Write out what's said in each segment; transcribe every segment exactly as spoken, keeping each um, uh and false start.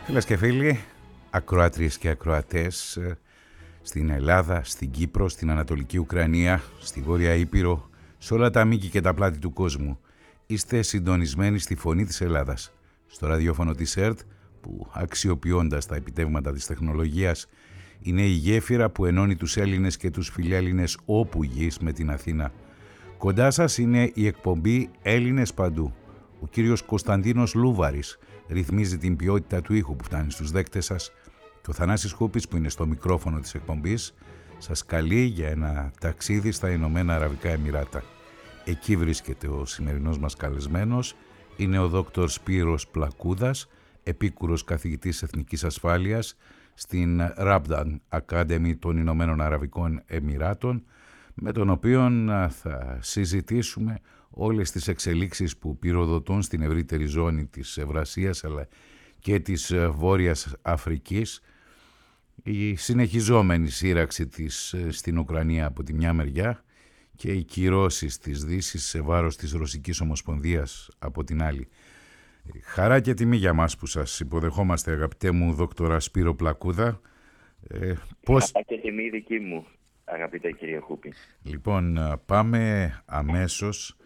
Φίλες και φίλοι, ακροάτριες και ακροατές, στην Ελλάδα, στην Κύπρο, στην Ανατολική Ουκρανία, στη Βόρεια Ήπειρο, σε όλα τα μήκη και τα πλάτη του κόσμου, είστε συντονισμένοι στη Φωνή της Ελλάδας, στο ραδιόφωνο της ΕΡΤ, που αξιοποιώντας τα επιτεύγματα της τεχνολογίας είναι η γέφυρα που ενώνει τους Έλληνες και τους φιλέλληνες όπου γης με την Αθήνα. Κοντά σας είναι η εκπομπή Έλληνες Παντού. Ο κύριος Κωνσταντίνος Λούβαρης ρυθμίζει την ποιότητα του ήχου που φτάνει στους δέκτες σας και ο Θανάσης Χούπης, που είναι στο μικρόφωνο της εκπομπής, σας καλεί για ένα ταξίδι στα Ηνωμένα Αραβικά Εμιράτα. Εκεί βρίσκεται ο σημερινός μας καλεσμένος, είναι ο δόκτωρ Σπύρος Πλακούδας, επίκουρος καθηγητής Εθνικής Ασφάλειας στην Rabdan Academy των Ηνωμένων Αραβικών Εμιράτων, με τον οποίο θα συζητήσουμε όλες τις εξελίξεις που πυροδοτούν στην ευρύτερη ζώνη της Ευρασίας αλλά και της Βόρειας Αφρικής, η συνεχιζόμενη σύραξη της στην Ουκρανία από τη μια μεριά και οι κυρώσεις της Δύσης σε βάρος της Ρωσικής Ομοσπονδίας από την άλλη. Χαρά και τιμή για μας που σας υποδεχόμαστε, αγαπητέ μου δόκτωρα Σπύρο Πλακούδα. Ε, πώς... Χαρά και τιμή δική μου, αγαπητέ κύριε Χούπη. Λοιπόν, πάμε αμέσως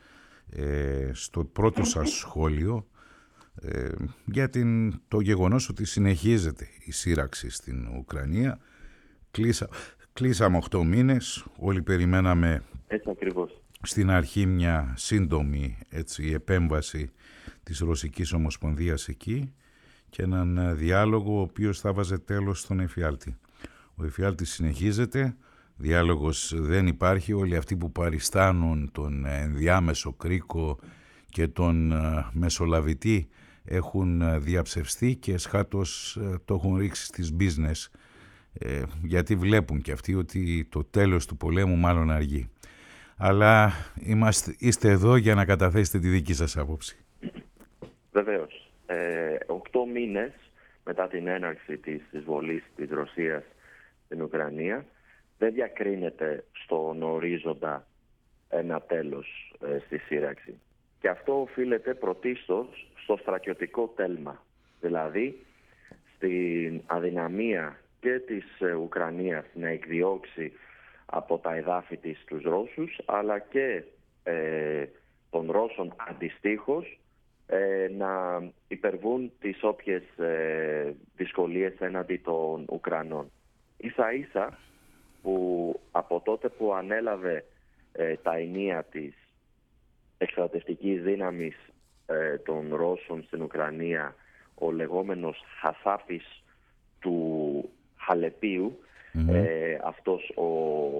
ε, στο πρώτο σας σχόλιο ε, για την, το γεγονός ότι συνεχίζεται η σύραξη στην Ουκρανία. Κλείσα, κλείσαμε οχτώ μήνες, όλοι περιμέναμε έτσι ακριβώς στην αρχή μια σύντομη έτσι, επέμβαση της Ρωσικής Ομοσπονδίας εκεί και έναν διάλογο ο οποίος θα βάζε τέλος στον εφιάλτη. Ο εφιάλτης συνεχίζεται, διάλογος δεν υπάρχει, όλοι αυτοί που παριστάνουν τον ενδιάμεσο κρίκο και τον μεσολαβητή έχουν διαψευστεί και εσχάτως το έχουν ρίξει στις business, ε, γιατί βλέπουν και αυτοί ότι το τέλος του πολέμου μάλλον αργεί. Αλλά είμαστε, είστε εδώ για να καταθέσετε τη δική σας άποψη. Βεβαίως. Ε, οκτώ μήνες μετά την έναρξη της εισβολής της Ρωσίας στην Ουκρανία, δεν διακρίνεται στον ορίζοντα ένα τέλος ε, στη σύραξη. Και αυτό οφείλεται πρωτίστως στο στρατιωτικό τέλμα, δηλαδή στην αδυναμία και της ε, Ουκρανίας να εκδιώξει από τα εδάφη της τους Ρώσους, αλλά και ε, των Ρώσων αντιστοίχως ε, να υπερβούν τις όποιες ε, δυσκολίες έναντι των Ουκρανών. Ίσα ίσα που από τότε που ανέλαβε ε, τα ενία της εκστρατευτικής δύναμης ε, των Ρώσων στην Ουκρανία, ο λεγόμενος Χασάπης του Χαλεπίου, mm-hmm. ε, αυτός ο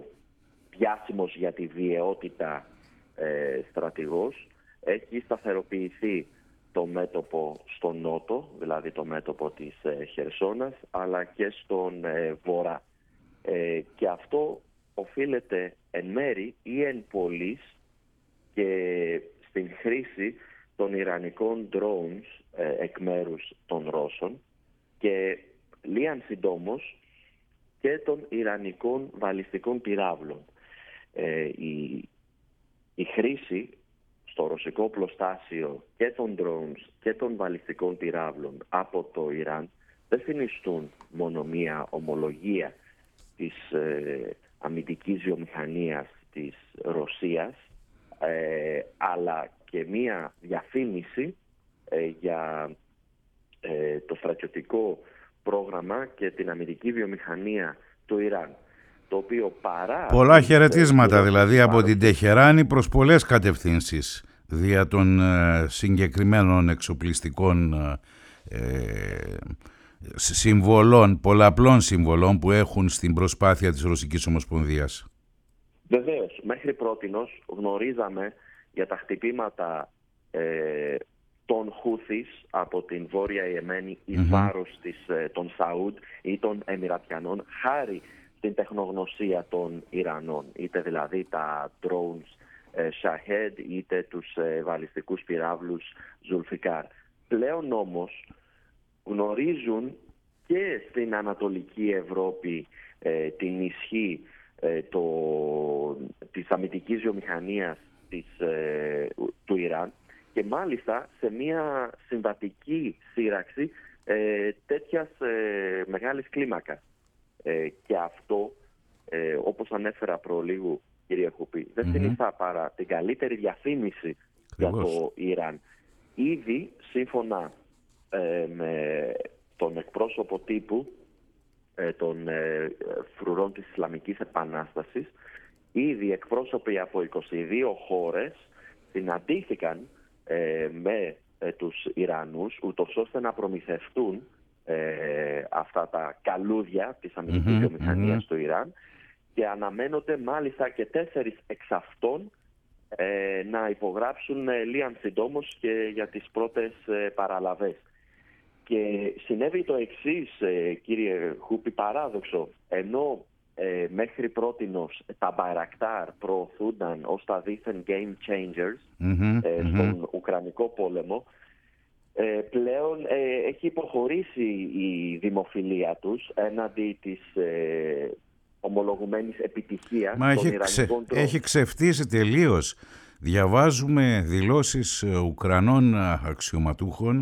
διάσημος για τη βιαιότητα ε, στρατηγός, έχει σταθεροποιηθεί το μέτωπο στον νότο, δηλαδή το μέτωπο της ε, Χερσόνας, αλλά και στον ε, βορρά. Ε, και αυτό οφείλεται εν μέρη ή εν πολλοίς και στην χρήση των ιρανικών drones ε, εκ μέρους των Ρώσων και λίαν συντόμως και των ιρανικών βαλιστικών πυράβλων. Ε, η, η χρήση στο ρωσικό πλωστάσιο και των drones και των βαλιστικών πυράβλων από το Ιράν δεν συνιστούν μόνο μία ομολογία της ε, αμυντικής βιομηχανίας της Ρωσίας, ε, αλλά και μία διαφήμιση ε, για ε, το στρατιωτικό πρόγραμμα και την αμυντική βιομηχανία του Ιράν, το οποίο παρά... Πολλά χαιρετίσματα ε, δηλαδή από την Τεχεράνη προς πολλές κατευθύνσεις δια των ε, συγκεκριμένων εξοπλιστικών ε, συμβολών, πολλαπλών συμβολών που έχουν στην προσπάθεια της Ρωσικής Ομοσπονδίας. Βεβαίως, μέχρι πρότινος γνωρίζαμε για τα χτυπήματα ε, των Χούθης από την Βόρεια Ιεμένη εις mm-hmm. βάρος της, ε, των Σαούντ ή των Εμιρατιανών, χάρη στην τεχνογνωσία των Ιρανών, είτε δηλαδή τα drones ε, Shahed είτε τους ε, βαλιστικούς πυράβλους Zulfikar. Πλέον όμως γνωρίζουν και στην Ανατολική Ευρώπη ε, την ισχύ ε, το, της αμυντικής βιομηχανίας της, ε, του Ιράν και μάλιστα σε μια συμβατική σύραξη ε, τέτοιας ε, μεγάλης κλίμακας. Ε, και αυτό, ε, όπως ανέφερα προλίγου, κύριε Χούπη, δεν mm-hmm. συνιστά παρά την καλύτερη διαφήμιση για το Ιράν. Ήδη, σύμφωνα ε, με τον εκπρόσωπο τύπου ε, των ε, φρουρών της Ισλαμικής Επανάστασης, ήδη εκπρόσωποι από είκοσι δύο χώρες συναντήθηκαν ε, με ε, τους Ιρανούς, ούτως ώστε να προμηθευτούν ε, αυτά τα καλούδια της αμυντικής mm-hmm, βιομηχανίας mm-hmm. του Ιράν, και αναμένονται μάλιστα και τέσσερις εξ αυτών ε, να υπογράψουν ε, λίαν συντόμως και για τις πρώτες ε, παραλαβές. Και συνέβη το εξής, ε, κύριε Χούπη, παράδοξο. Ενώ ε, μέχρι πρότινος τα Bayraktar προωθούνταν ως τα δίθεν game changers mm-hmm, ε, στον mm-hmm. Ουκρανικό πόλεμο, ε, πλέον ε, έχει υποχωρήσει η δημοφιλία τους έναντι της ε, ομολογουμένης επιτυχίας Μα των έχει, ξε, έχει ξεφτύσει τελείως. Διαβάζουμε δηλώσεις Ουκρανών αξιωματούχων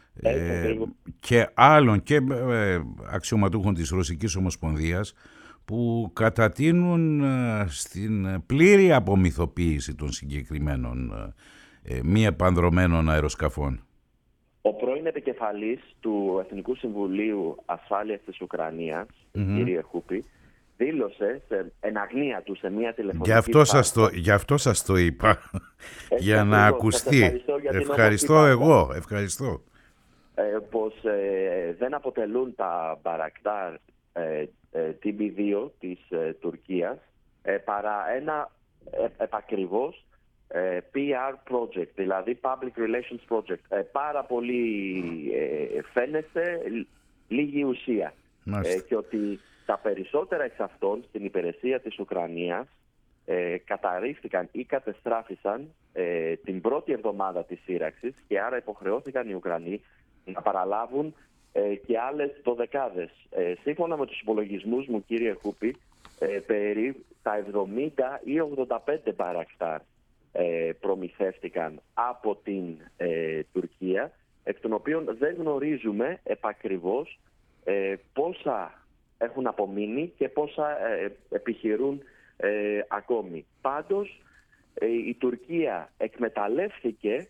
ε, και άλλων και ε, αξιωματούχων της Ρωσικής Ομοσπονδίας που κατατείνουν ε, στην πλήρη απομυθοποίηση των συγκεκριμένων ε, μη επανδρωμένων αεροσκαφών. Ο πρώην επικεφαλής του Εθνικού Συμβουλίου Ασφάλειας της Ουκρανίας, mm-hmm. κύριε Χούπη, δήλωσε σε, εν αγνία του σε μια τηλεφωνική... Γι' αυτό σας το, γι' αυτό σας το είπα, για να ακουστεί. Ευχαριστώ, ευχαριστώ εγώ, ευχαριστώ. Ε, πως ε, δεν αποτελούν τα Bayraktar ε, ε, τι μπι δύο της ε, Τουρκίας ε, παρά ένα ε, επακριβώς ε, πι αρ project, δηλαδή Public Relations Project. Ε, πάρα πολύ ε, φαίνεται λίγη ουσία. Ε, και ότι τα περισσότερα εξ αυτών στην υπηρεσία της Ουκρανίας ε, καταρρίφθηκαν ή κατεστράφησαν ε, την πρώτη εβδομάδα της σύραξης, και άρα υποχρεώθηκαν οι Ουκρανοί να παραλάβουν ε, και άλλες δωδεκάδες. Ε, σύμφωνα με τους υπολογισμούς μου, κύριε Χούπη, ε, περί τα εβδομήντα ή ογδόντα πέντε Bayraktar ε, προμηθεύτηκαν από την ε, Τουρκία, εκ των οποίων δεν γνωρίζουμε επακριβώς ε, πόσα έχουν απομείνει και πόσα ε, επιχειρούν ε, ακόμη. Πάντως, ε, η Τουρκία εκμεταλλεύθηκε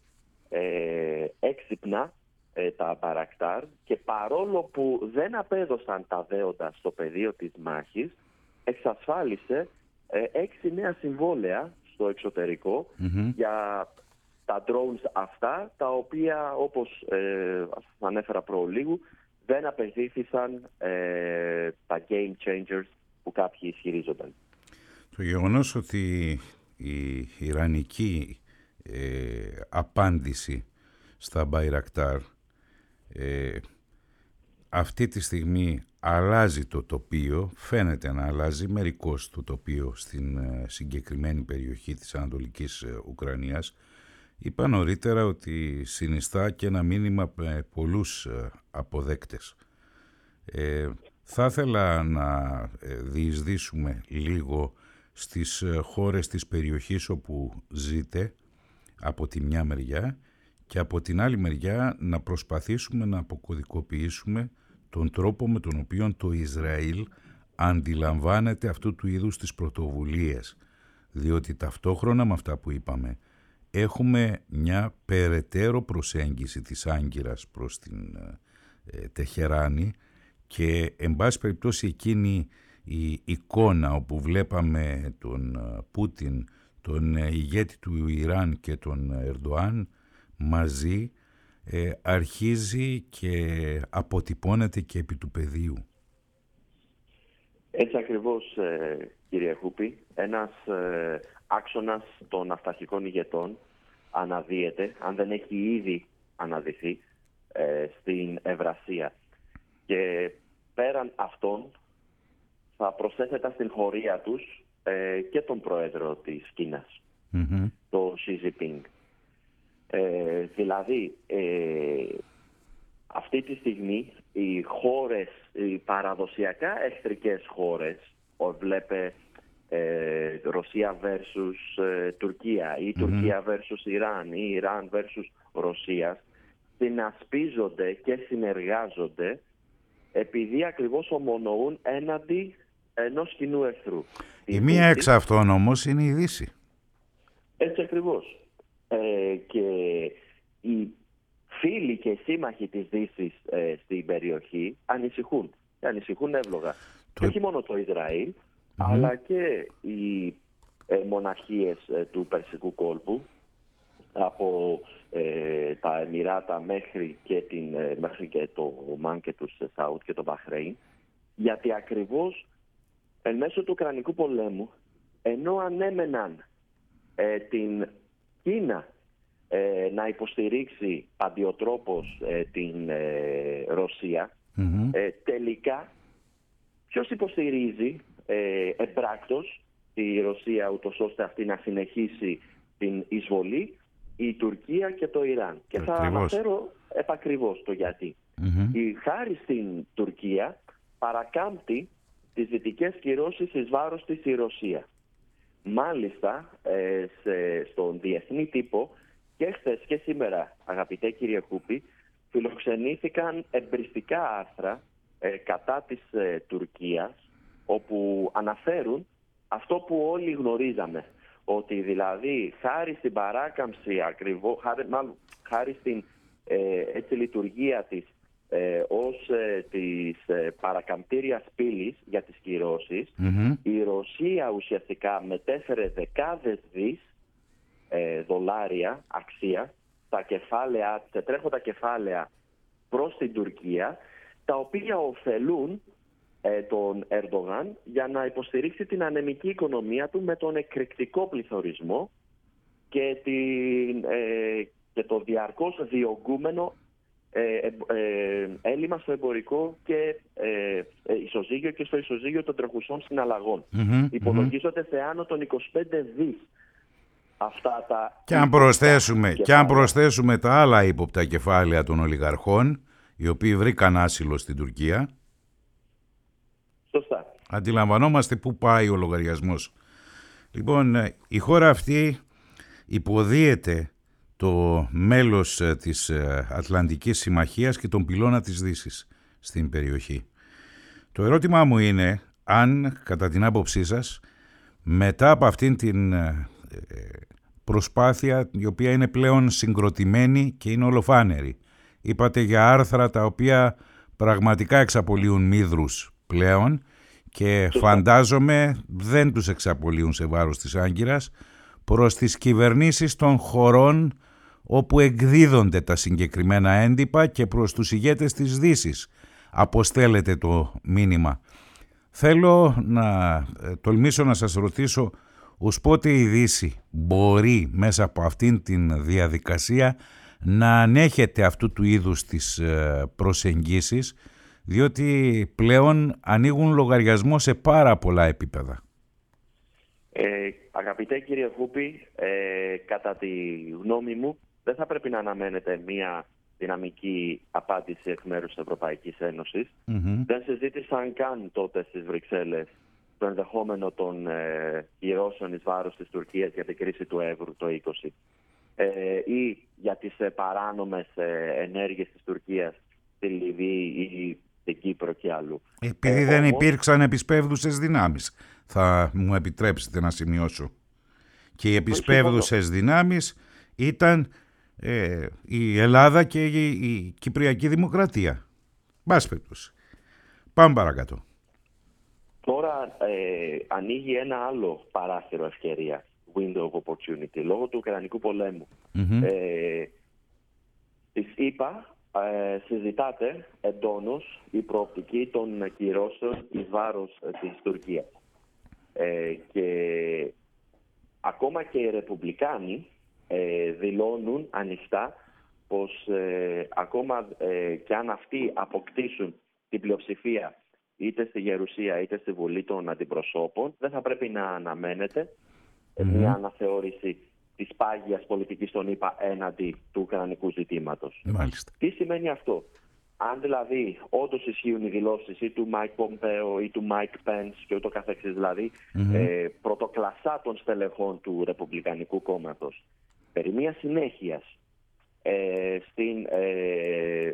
ε, έξυπνα ε, τα Bayraktar, και παρόλο που δεν απέδωσαν τα δέοντα στο πεδίο της μάχης, εξασφάλισε ε, έξι νέα συμβόλαια στο εξωτερικό mm-hmm. για τα drones αυτά, τα οποία, όπως ε, ανέφερα προλίγου, δεν απαιτήθησαν ε, τα game changers που κάποιοι ισχυρίζονταν. Το γεγονός ότι η ιρανική ε, απάντηση στα Bayraktar ε, αυτή τη στιγμή αλλάζει το τοπίο, φαίνεται να αλλάζει μερικώς το τοπίο στην ε, συγκεκριμένη περιοχή της Ανατολικής ε, Ουκρανίας. Είπα νωρίτερα ότι συνιστά και ένα μήνυμα με πολλούς αποδέκτες. Ε, θα ήθελα να διεισδύσουμε λίγο στις χώρες της περιοχής όπου ζείτε από τη μια μεριά, και από την άλλη μεριά να προσπαθήσουμε να αποκωδικοποιήσουμε τον τρόπο με τον οποίο το Ισραήλ αντιλαμβάνεται αυτού του είδους τις πρωτοβουλίες. Διότι ταυτόχρονα με αυτά που είπαμε, έχουμε μια περαιτέρω προσέγγιση της Άγκυρας προς την ε, Τεχεράνη, και εν πάση περιπτώσει εκείνη η εικόνα όπου βλέπαμε τον ε, Πούτιν, τον ε, ηγέτη του Ιράν και τον Ερντοάν μαζί, ε, αρχίζει και αποτυπώνεται και επί του πεδίου. Έτσι ακριβώς, ε, κύριε Χούπη, ένας ε, άξονας των αυταρχικών ηγετών αναδύεται, αν δεν έχει ήδη αναδυθεί, ε, στην Ευρασία. Και πέραν αυτών θα προσέθετα στην χωρία τους ε, και τον πρόεδρο της Κίνας, mm-hmm. το Xi Jinping. Ε, δηλαδή, ε, αυτή τη στιγμή οι χώρες, οι παραδοσιακά εχθρικές χώρες, βλέπε ε, Ρωσία versus ε, Τουρκία ή mm-hmm. Τουρκία versus Ιράν ή Ιράν versus Ρωσία, συνασπίζονται και συνεργάζονται επειδή ακριβώς ομονοούν έναντι ενός κοινού εχθρού. Η μία εξ αυτών όμως είναι η Δύση. Έτσι ακριβώς. Ε, και οι φίλοι και οι σύμμαχοι της Δύσης ε, στην περιοχή ανησυχούν. Και ανησυχούν εύλογα. Το... όχι μόνο το Ισραήλ, mm-hmm. αλλά και οι ε, μοναρχίες ε, του Περσικού κόλπου, από ε, τα Εμιράτα μέχρι και, την, ε, μέχρι και το Ομάν και τους Σαούτ και το Μπαχρέιν, γιατί ακριβώς εν μέσω του Ουκρανικού πολέμου, ενώ ανέμεναν ε, την Κίνα ε, να υποστηρίξει παντιοτρόπως ε, την ε, Ρωσία, mm-hmm. ε, τελικά ποιος υποστηρίζει ε, εμπράκτος τη Ρωσία ούτως ώστε αυτή να συνεχίσει την εισβολή? Η Τουρκία και το Ιράν. Και θα αναφέρω επακριβώς το γιατί. Mm-hmm. Η χάρη στην Τουρκία παρακάμπτει τις δυτικές κυρώσεις εις βάρος της η Ρωσία. Μάλιστα, ε, σε, στον διεθνή τύπο και χθες και σήμερα, αγαπητέ κύριε Κούπη, φιλοξενήθηκαν εμπριστικά άρθρα ε, κατά της ε, Τουρκίας, όπου αναφέρουν αυτό που όλοι γνωρίζαμε. Ότι δηλαδή χάρη στην παράκαμψη ακριβώς, χάρη, μάλλον, χάρη στην ε, έτσι, λειτουργία της ε, ως ε, της ε, παρακαμπτήριας πύλης για τις κυρώσεις, mm-hmm. η Ρωσία ουσιαστικά μετέφερε δεκάδες δις ε, δολάρια αξία τα κεφάλαια, σε τρέχοντα κεφάλαια προς την Τουρκία, τα οποία ωφελούν ε, τον Ερντογάν για να υποστηρίξει την ανεμική οικονομία του με τον εκρηκτικό πληθωρισμό και, την, ε, και το διαρκώς διωγγούμενο ε, ε, ε, έλλειμμα στο εμπορικό και ε, ε, ισοζύγιο και στο ισοζύγιο των τρεχουσών συναλλαγών. Mm-hmm, Υπολογίζονται mm-hmm. σε άνω των είκοσι πέντε δις αυτά τα... Και αν, προσθέσουμε, και αν προσθέσουμε τα άλλα ύποπτα κεφάλαια των ολιγαρχών, οι οποίοι βρήκαν άσυλο στην Τουρκία, σωστά. Αντιλαμβανόμαστε πού πάει ο λογαριασμός. Λοιπόν, η χώρα αυτή υποδίεται το μέλος της Ατλαντικής Συμμαχίας και τον πυλώνα της Δύσης στην περιοχή. Το ερώτημά μου είναι αν, κατά την άποψή σας, μετά από αυτήν την προσπάθεια, η οποία είναι πλέον συγκροτημένη και είναι ολοφάνερη, είπατε για άρθρα τα οποία πραγματικά εξαπολύουν μύδρους πλέον και φαντάζομαι δεν τους εξαπολύουν σε βάρος της Άγκυρας, προς τις κυβερνήσεις των χωρών όπου εκδίδονται τα συγκεκριμένα έντυπα και προς τους ηγέτες της Δύσης αποστέλλεται το μήνυμα. Θέλω να ε, τολμήσω να σας ρωτήσω ως πότε η Δύση μπορεί μέσα από αυτήν την διαδικασία να ανέχεται αυτού του είδους τις ε, προσεγγίσεις, διότι πλέον ανοίγουν λογαριασμό σε πάρα πολλά επίπεδα. Ε, αγαπητέ κύριε Χούπη, ε, κατά τη γνώμη μου δεν θα πρέπει να αναμένεται μία δυναμική απάντηση εκ μέρους της Ευρωπαϊκής Ένωσης. Mm-hmm. Δεν συζήτησαν καν τότε στις Βρυξέλλες το ενδεχόμενο των ε, κυρώσεων εις βάρος της Τουρκίας για την κρίση του εύρου το είκοσι ε, ή για τις ε, παράνομες ε, ενέργειες της Τουρκίας στη Λιβύη ή στην Κύπρο και αλλού. Επειδή ε, δεν όμως... υπήρξαν επισπεύδουσες δυνάμεις, θα μου επιτρέψετε να σημειώσω. Και οι επισπεύδουσες δυνάμεις ήταν ε, η Ελλάδα και η, η Κυπριακή Δημοκρατία. Μπάσπεπτος. Πάμε παρακάτω. Τώρα ε, ανοίγει ένα άλλο παράθυρο ευκαιρία, window of opportunity, λόγω του Ουκρανικού πολέμου. Mm-hmm. Ε, της ΗΠΑ ε, συζητάται εντόνως η προοπτική των κυρώσεων εις βάρος ε, της Τουρκίας. Ε, και ακόμα και οι Ρεπουμπλικάνοι ε, δηλώνουν ανοιχτά πως ε, ακόμα ε, και αν αυτοί αποκτήσουν την πλειοψηφία είτε στη Γερουσία είτε στη Βουλή των Αντιπροσώπων, δεν θα πρέπει να αναμένεται mm-hmm. μια αναθεώρηση της πάγιας πολιτικής των ΗΠΑ έναντι του ουκρανικού ζητήματος. Μάλιστα. Τι σημαίνει αυτό? Αν δηλαδή όντως ισχύουν οι δηλώσεις ή του Μάικ Πομπέο ή του Μάικ Πένς και ούτω καθεξής, δηλαδή mm-hmm. ε, πρωτοκλασσά των στελεχών του Ρεπουμπλικανικού κόμματος, περί μια συνέχειας ε, στην, ε,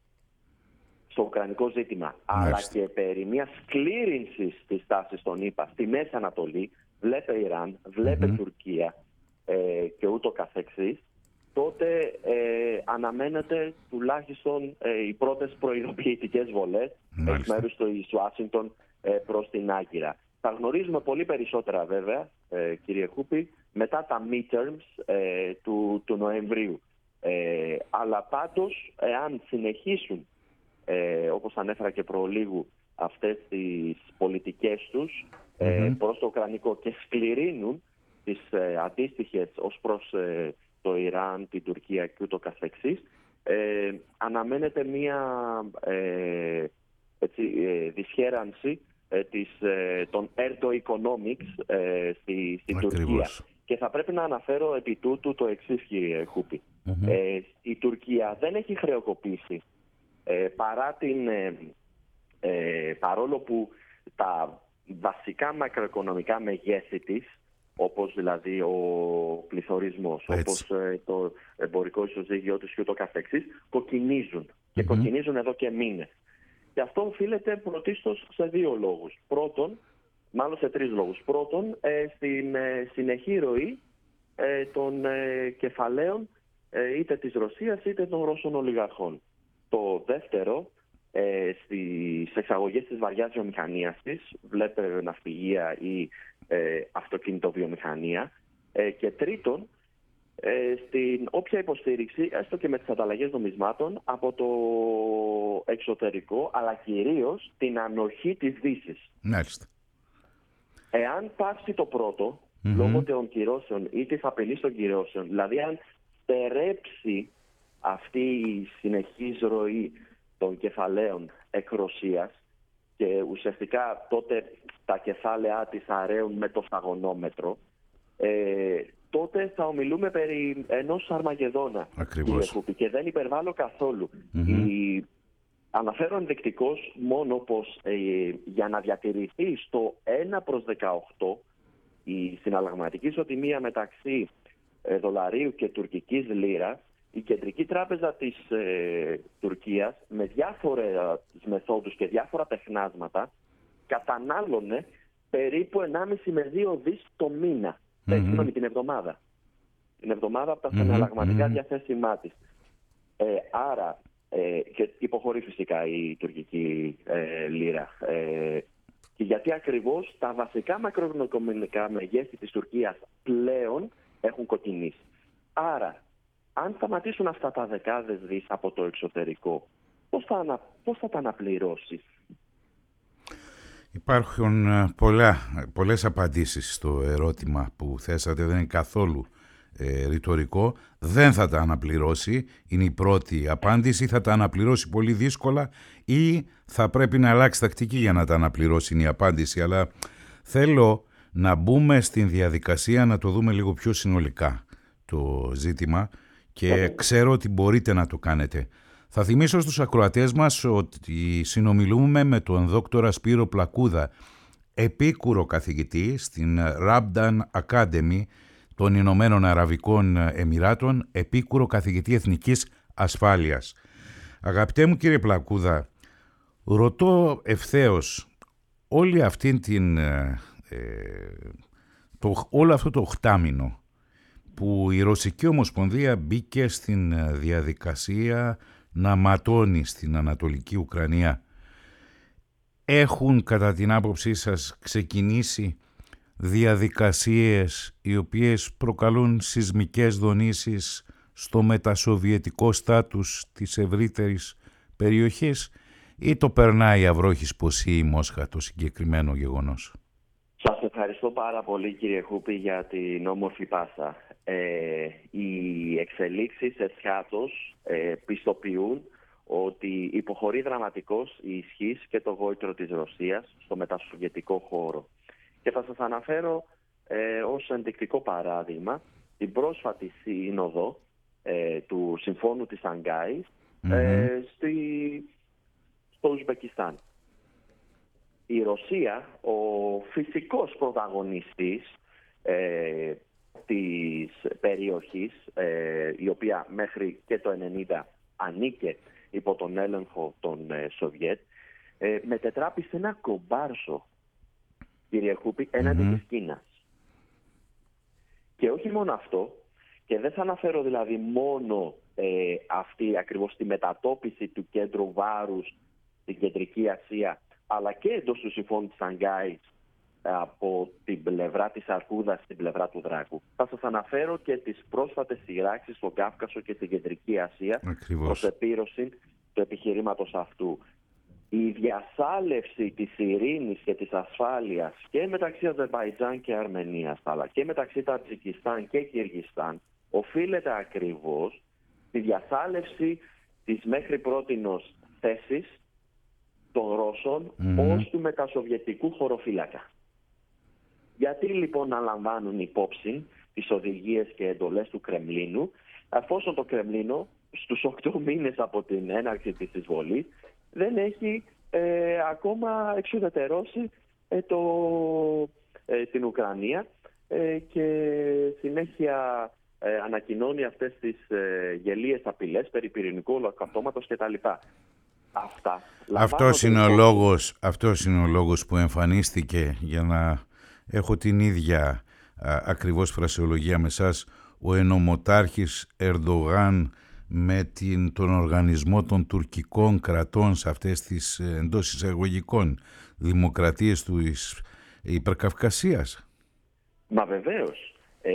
στο ουκρανικό ζήτημα, αλλά και περί μιας κλήρυνσης της τάσης των ΗΠΑ στη Μέση Ανατολή, βλέπε Ιράν, βλέπε mm-hmm. Τουρκία ε, και ούτω καθεξής, τότε ε, αναμένεται τουλάχιστον ε, οι πρώτες προειδοποιητικές βολές εκ μέρους της Ουάσιγκτον ε, προς την Άγκυρα. Θα γνωρίζουμε πολύ περισσότερα βέβαια, ε, κύριε Χούπη, μετά τα midterms ε, του, του Νοεμβρίου. Ε, αλλά πάντως, εάν συνεχίσουν, ε, όπως ανέφερα και προλίγου, αυτές τις πολιτικές τους ε, mm-hmm. προς το Ουκρανικό και σκληρύνουν τις ε, αντίστοιχες ως προς ε, το Ιράν, την Τουρκία και ούτω καθεξής, ε, αναμένεται μία ε, έτσι, ε, δυσχέρανση ε, της, ε, των erdo-economics ε, στη, στην Τουρκία. Και θα πρέπει να αναφέρω επί τούτου το εξής, κύριε Χούπη. Mm-hmm. Ε, η Τουρκία δεν έχει χρεοκοπήσει ε, παρά την, ε, ε, παρόλο που τα βασικά μακροοικονομικά μεγέθη της, όπως δηλαδή ο πληθωρισμός, όπως ε, το εμπορικό ισοζύγιο τους και ούτω καθεξής, κοκκινίζουν. Mm-hmm. Και κοκκινίζουν εδώ και μήνες. Και αυτό οφείλεται πρωτίστως σε δύο λόγους. Πρώτον, μάλλον σε τρεις λόγους. Πρώτον, ε, στην ε, συνεχή ροή ε, των ε, κεφαλαίων ε, είτε της Ρωσίας είτε των Ρώσων ολιγαρχών. Το δεύτερο, ε, στις εξαγωγές της βαριάς βιομηχανίας της, βλέπε ναυπηγεία ή ε, αυτοκινητοβιομηχανία. Ε, και τρίτον, ε, στην όποια υποστήριξη, έστω και με τις ανταλλαγές νομισμάτων, από το εξωτερικό, αλλά κυρίως την ανοχή της Δύσης. Μάλιστα. Εάν πάψει το πρώτο, mm-hmm. λόγω των κυρώσεων ή της απειλής των κυρώσεων, δηλαδή αν στερέψει αυτή η συνεχής ροή των κεφαλαίων εκ Ρωσίας και ουσιαστικά τότε τα κεφάλαιά της αραίουν με το σταγονόμετρο, ε, τότε θα ομιλούμε περί ενός Αρμαγεδόνα. Ακριβώς. Και δεν υπερβάλλω καθόλου. Mm-hmm. Η... Αναφέρω ενδεικτικώς μόνο πως ε, για να διατηρηθεί στο ένα προς δεκαοκτώ η συναλλαγματική ισοτιμία μεταξύ ε, δολαρίου και τουρκικής λίρας, η Κεντρική Τράπεζα της ε, Τουρκίας με διάφορες μεθόδους και διάφορα τεχνάσματα κατανάλωνε περίπου ενάμιση με δύο δις το μήνα. Mm-hmm. Συγγνώμη, την εβδομάδα. Την εβδομάδα από τα συναλλαγματικά mm-hmm. διαθέσιμά της. Ε, άρα, ε, και υποχωρεί φυσικά η τουρκική ε, λίρα. Ε, και γιατί ακριβώς τα βασικά μακροοικονομικά μεγέθη της Τουρκίας πλέον έχουν κοκκινήσει. Άρα, αν σταματήσουν αυτά τα δεκάδες δις από το εξωτερικό, πώς θα, ανα, πώς θα τα αναπληρώσει? Υπάρχουν πολλά, πολλές απαντήσεις στο ερώτημα που θέσατε, δεν είναι καθόλου ε, ρητορικό. Δεν θα τα αναπληρώσει, είναι η πρώτη απάντηση. Θα τα αναπληρώσει πολύ δύσκολα ή θα πρέπει να αλλάξει τακτική για να τα αναπληρώσει, είναι η απάντηση. Αλλά θέλω να μπούμε στην διαδικασία να το δούμε λίγο πιο συνολικά το ζήτημα και ξέρω ότι μπορείτε να το κάνετε. Θα θυμίσω στους ακροατές μας ότι συνομιλούμε με τον δόκτορα Σπύρο Πλακούδα, επίκουρο καθηγητή στην Rabdan Academy των Ηνωμένων Αραβικών Εμιράτων, επίκουρο καθηγητή εθνικής ασφάλειας. Αγαπητέ μου κύριε Πλακούδα, ρωτώ ευθέως, όλη αυτή την, ε, το, όλο αυτό το οχτάμινο που η Ρωσική Ομοσπονδία μπήκε στην διαδικασία να ματώνει στην Ανατολική Ουκρανία, έχουν κατά την άποψή σας ξεκινήσει διαδικασίες οι οποίες προκαλούν σεισμικές δονήσεις στο μετασοβιετικό στάτους της ευρύτερης περιοχής, ή το περνάει αυρόχης ποσή η Μόσχα το συγκεκριμένο γεγονός? Σας ευχαριστώ πάρα πολύ κύριε Χούπη για την όμορφη πάσα. Ε, οι εξελίξεις εσχάτως ε, πιστοποιούν ότι υποχωρεί δραματικός η ισχύς και το γόητρο της Ρωσίας στο μετασοβιετικό χώρο. Και θα σας αναφέρω ε, ως ενδεικτικό παράδειγμα την πρόσφατη σύνοδο ε, του Συμφώνου της Σανγκάης mm-hmm. ε, στη, στο Ουσμπεκιστάν. Η Ρωσία, ο φυσικός πρωταγωνιστής, ε, της περιοχής, ε, η οποία μέχρι και το ενενήντα ανήκε υπό τον έλεγχο των ε, Σοβιέτ, ε, μετετράπη σε ένα κομπάρσο, κύριε Χούπη, έναντι mm-hmm. της Κίνας. Και όχι μόνο αυτό, και δεν θα αναφέρω δηλαδή μόνο ε, αυτή ακριβώς τη μετατόπιση του κέντρου βάρους στην Κεντρική Ασία, αλλά και εντός του συμφώνου της Σανγκάης από την πλευρά της Αρκούδας στην πλευρά του Δράκου. Θα σας αναφέρω και τις πρόσφατες σειράξεις στον Κάφκασο και στην Κεντρική Ασία προς επίρρωση του επιχειρήματος αυτού. Η διασάλευση της ειρήνης και της ασφάλειας και μεταξύ Αζερβαϊτζάν και Αρμενίας, αλλά και μεταξύ Τατζικιστάν και Κυργιστάν, οφείλεται ακριβώς στη διασάλευση της μέχρι πρότινος θέσης των Ρώσων mm-hmm. ως του μετασοβιετικού χωροφύλακα. Γιατί λοιπόν να λαμβάνουν υπόψη τις οδηγίες και εντολές του Κρεμλίνου, εφόσον το Κρεμλίνο στους οκτώ μήνες από την έναρξη της εισβολής δεν έχει ε, ακόμα εξουδετερώσει ε, το, ε, την Ουκρανία ε, και συνέχεια ε, ανακοινώνει αυτές τις ε, γελίες απειλές περί πυρηνικού ολοκαυτώματος κτλ. Αυτά. Αυτός είναι, ο λόγος, αυτός είναι ο λόγος που εμφανίστηκε, για να έχω την ίδια α, ακριβώς φρασεολογία με εσάς, ο ενωμοτάρχης Ερντογάν με την, τον οργανισμό των τουρκικών κρατών σε αυτές τις εντός εισαγωγικών δημοκρατίες του Υπερκαυκασίας. Μα βεβαίως. Ε,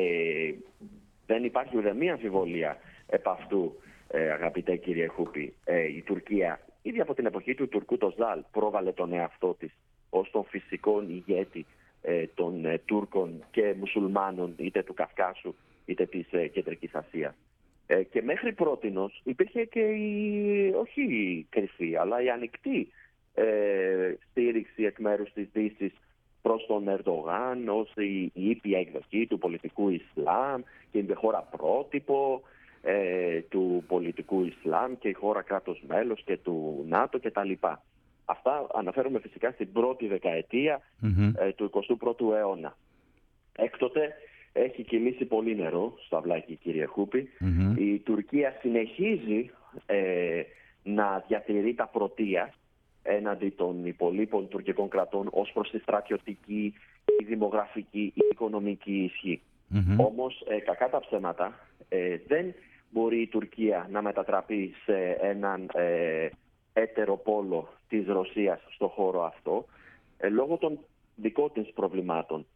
δεν υπάρχει ούτε μία αμφιβολία επ' αυτού, ε, αγαπητέ κύριε Χούπη. Ε, η Τουρκία ήδη από την εποχή του Τουρκού το Ζάλ πρόβαλε τον εαυτό της ως τον φυσικό ηγέτη ε, των ε, Τούρκων και μουσουλμάνων, είτε του Καυκάσου είτε της ε, Κεντρικής Ασίας. Ε, και μέχρι πρότινος υπήρχε και η, όχι η κρυφή, αλλά η ανοιχτή ε, στήριξη εκ μέρους της Δύσης προς τον Ερντογάν ως η, η ήπια εκδοχή του πολιτικού Ισλάμ και η χώρα πρότυπο ε, του πολιτικού Ισλάμ και η χώρα κράτος μέλος και του ΝΑΤΟ κτλ. Αυτά αναφέρομαι φυσικά στην πρώτη δεκαετία mm-hmm. ε, του εικοστού πρώτου αιώνα. Έκτοτε έχει κυλήσει πολύ νερό στο αυλάκι, κύριε Χούπη. Mm-hmm. Η Τουρκία συνεχίζει ε, να διατηρεί τα πρωτεία έναντι των υπολείπων τουρκικών κρατών ως προς τη στρατιωτική, η δημογραφική, η οικονομική ισχύ. Mm-hmm. Όμως, ε, κακά τα ψέματα, ε, δεν μπορεί η Τουρκία να μετατραπεί σε έναν ε, έτερο πόλο της Ρωσίας στο χώρο αυτό, ε, λόγω των δικών της προβλημάτων.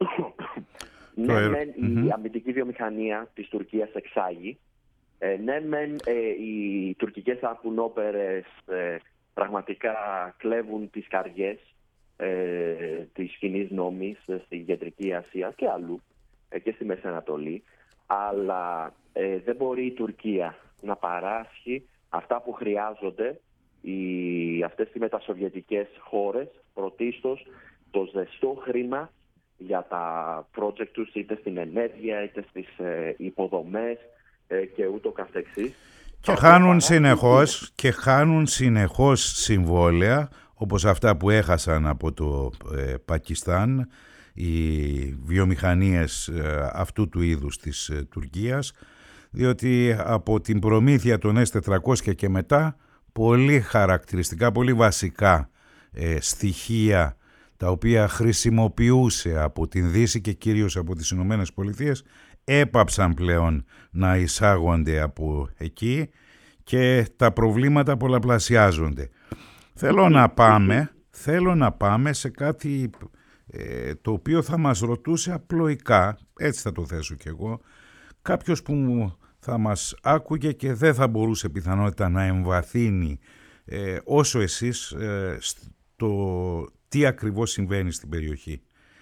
Ναι, ε... μεν mm-hmm. η αμυντική βιομηχανία της Τουρκίας εξάγει. Ε, ναι, μεν ε, οι τουρκικές αρπουνόπερες ε, πραγματικά κλέβουν τις καρδιές ε, της κοινής νόμης ε, στην Κεντρική Ασία και αλλού ε, και στη Μέση Ανατολή. Αλλά ε, δεν μπορεί η Τουρκία να παράσχει αυτά που χρειάζονται οι, αυτές οι μετασοβιετικές χώρες, πρωτίστως το ζεστό χρήμα για τα project τους, είτε στην ενέργεια, είτε στις ε, υποδομές ε, και ούτω καθεξής. Και χάνουν, συνεχώς, και χάνουν συνεχώς συμβόλαια, όπως αυτά που έχασαν από το ε, Πακιστάν, οι βιομηχανίες ε, αυτού του είδους της ε, Τουρκίας, διότι από την προμήθεια των ες τετρακόσια και μετά, πολύ χαρακτηριστικά, πολύ βασικά ε, στοιχεία τα οποία χρησιμοποιούσε από την Δύση και κυρίως από τις Ηνωμένες Πολιτείες, έπαψαν πλέον να εισάγονται από εκεί και τα προβλήματα πολλαπλασιάζονται. Θέλω να πάμε, θέλω να πάμε σε κάτι ε, το οποίο θα μας ρωτούσε απλοϊκά, έτσι θα το θέσω κι εγώ, κάποιος που θα μας άκουγε και δεν θα μπορούσε πιθανότητα να εμβαθύνει ε, όσο εσείς ε, στο τι ακριβώς συμβαίνει στην περιοχή.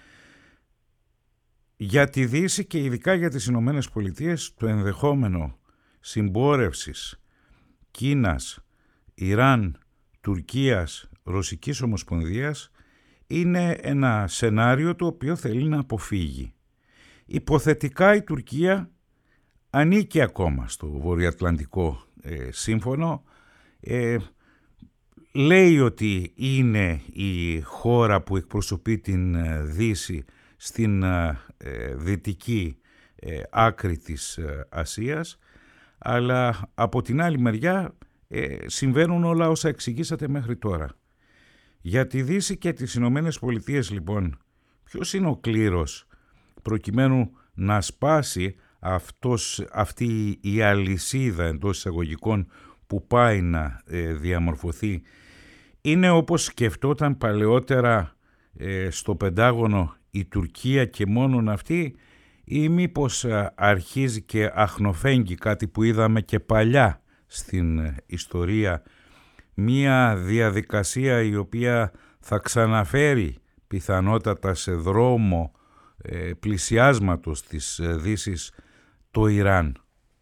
Για τη Δύση και ειδικά για τις Ηνωμένες Πολιτείες, το ενδεχόμενο συμπόρευσης Κίνας, Ιράν, Τουρκίας, Ρωσικής Ομοσπονδίας είναι ένα σενάριο το οποίο θέλει να αποφύγει. Υποθετικά η Τουρκία ανήκει ακόμα στο Βορειοατλαντικό ε, Σύμφωνο, ε, λέει ότι είναι η χώρα που εκπροσωπεί την Δύση στην ε, δυτική ε, άκρη της ε, Ασίας, αλλά από την άλλη μεριά ε, συμβαίνουν όλα όσα εξηγήσατε μέχρι τώρα. Για τη Δύση και τις Ηνωμένες Πολιτείες λοιπόν, ποιος είναι ο κλήρος προκειμένου να σπάσει αυτός, αυτή η αλυσίδα εντός εισαγωγικών που πάει να ε, διαμορφωθεί? Είναι όπως σκεφτόταν παλαιότερα ε, στο Πεντάγωνο η Τουρκία και μόνον αυτή, ή μήπως ε, αρχίζει και αχνοφέγγει κάτι που είδαμε και παλιά στην ε, ιστορία, μία διαδικασία η οποία θα ξαναφέρει πιθανότατα σε δρόμο ε, πλησιάσματος της ε, Δύσης το Ιράν?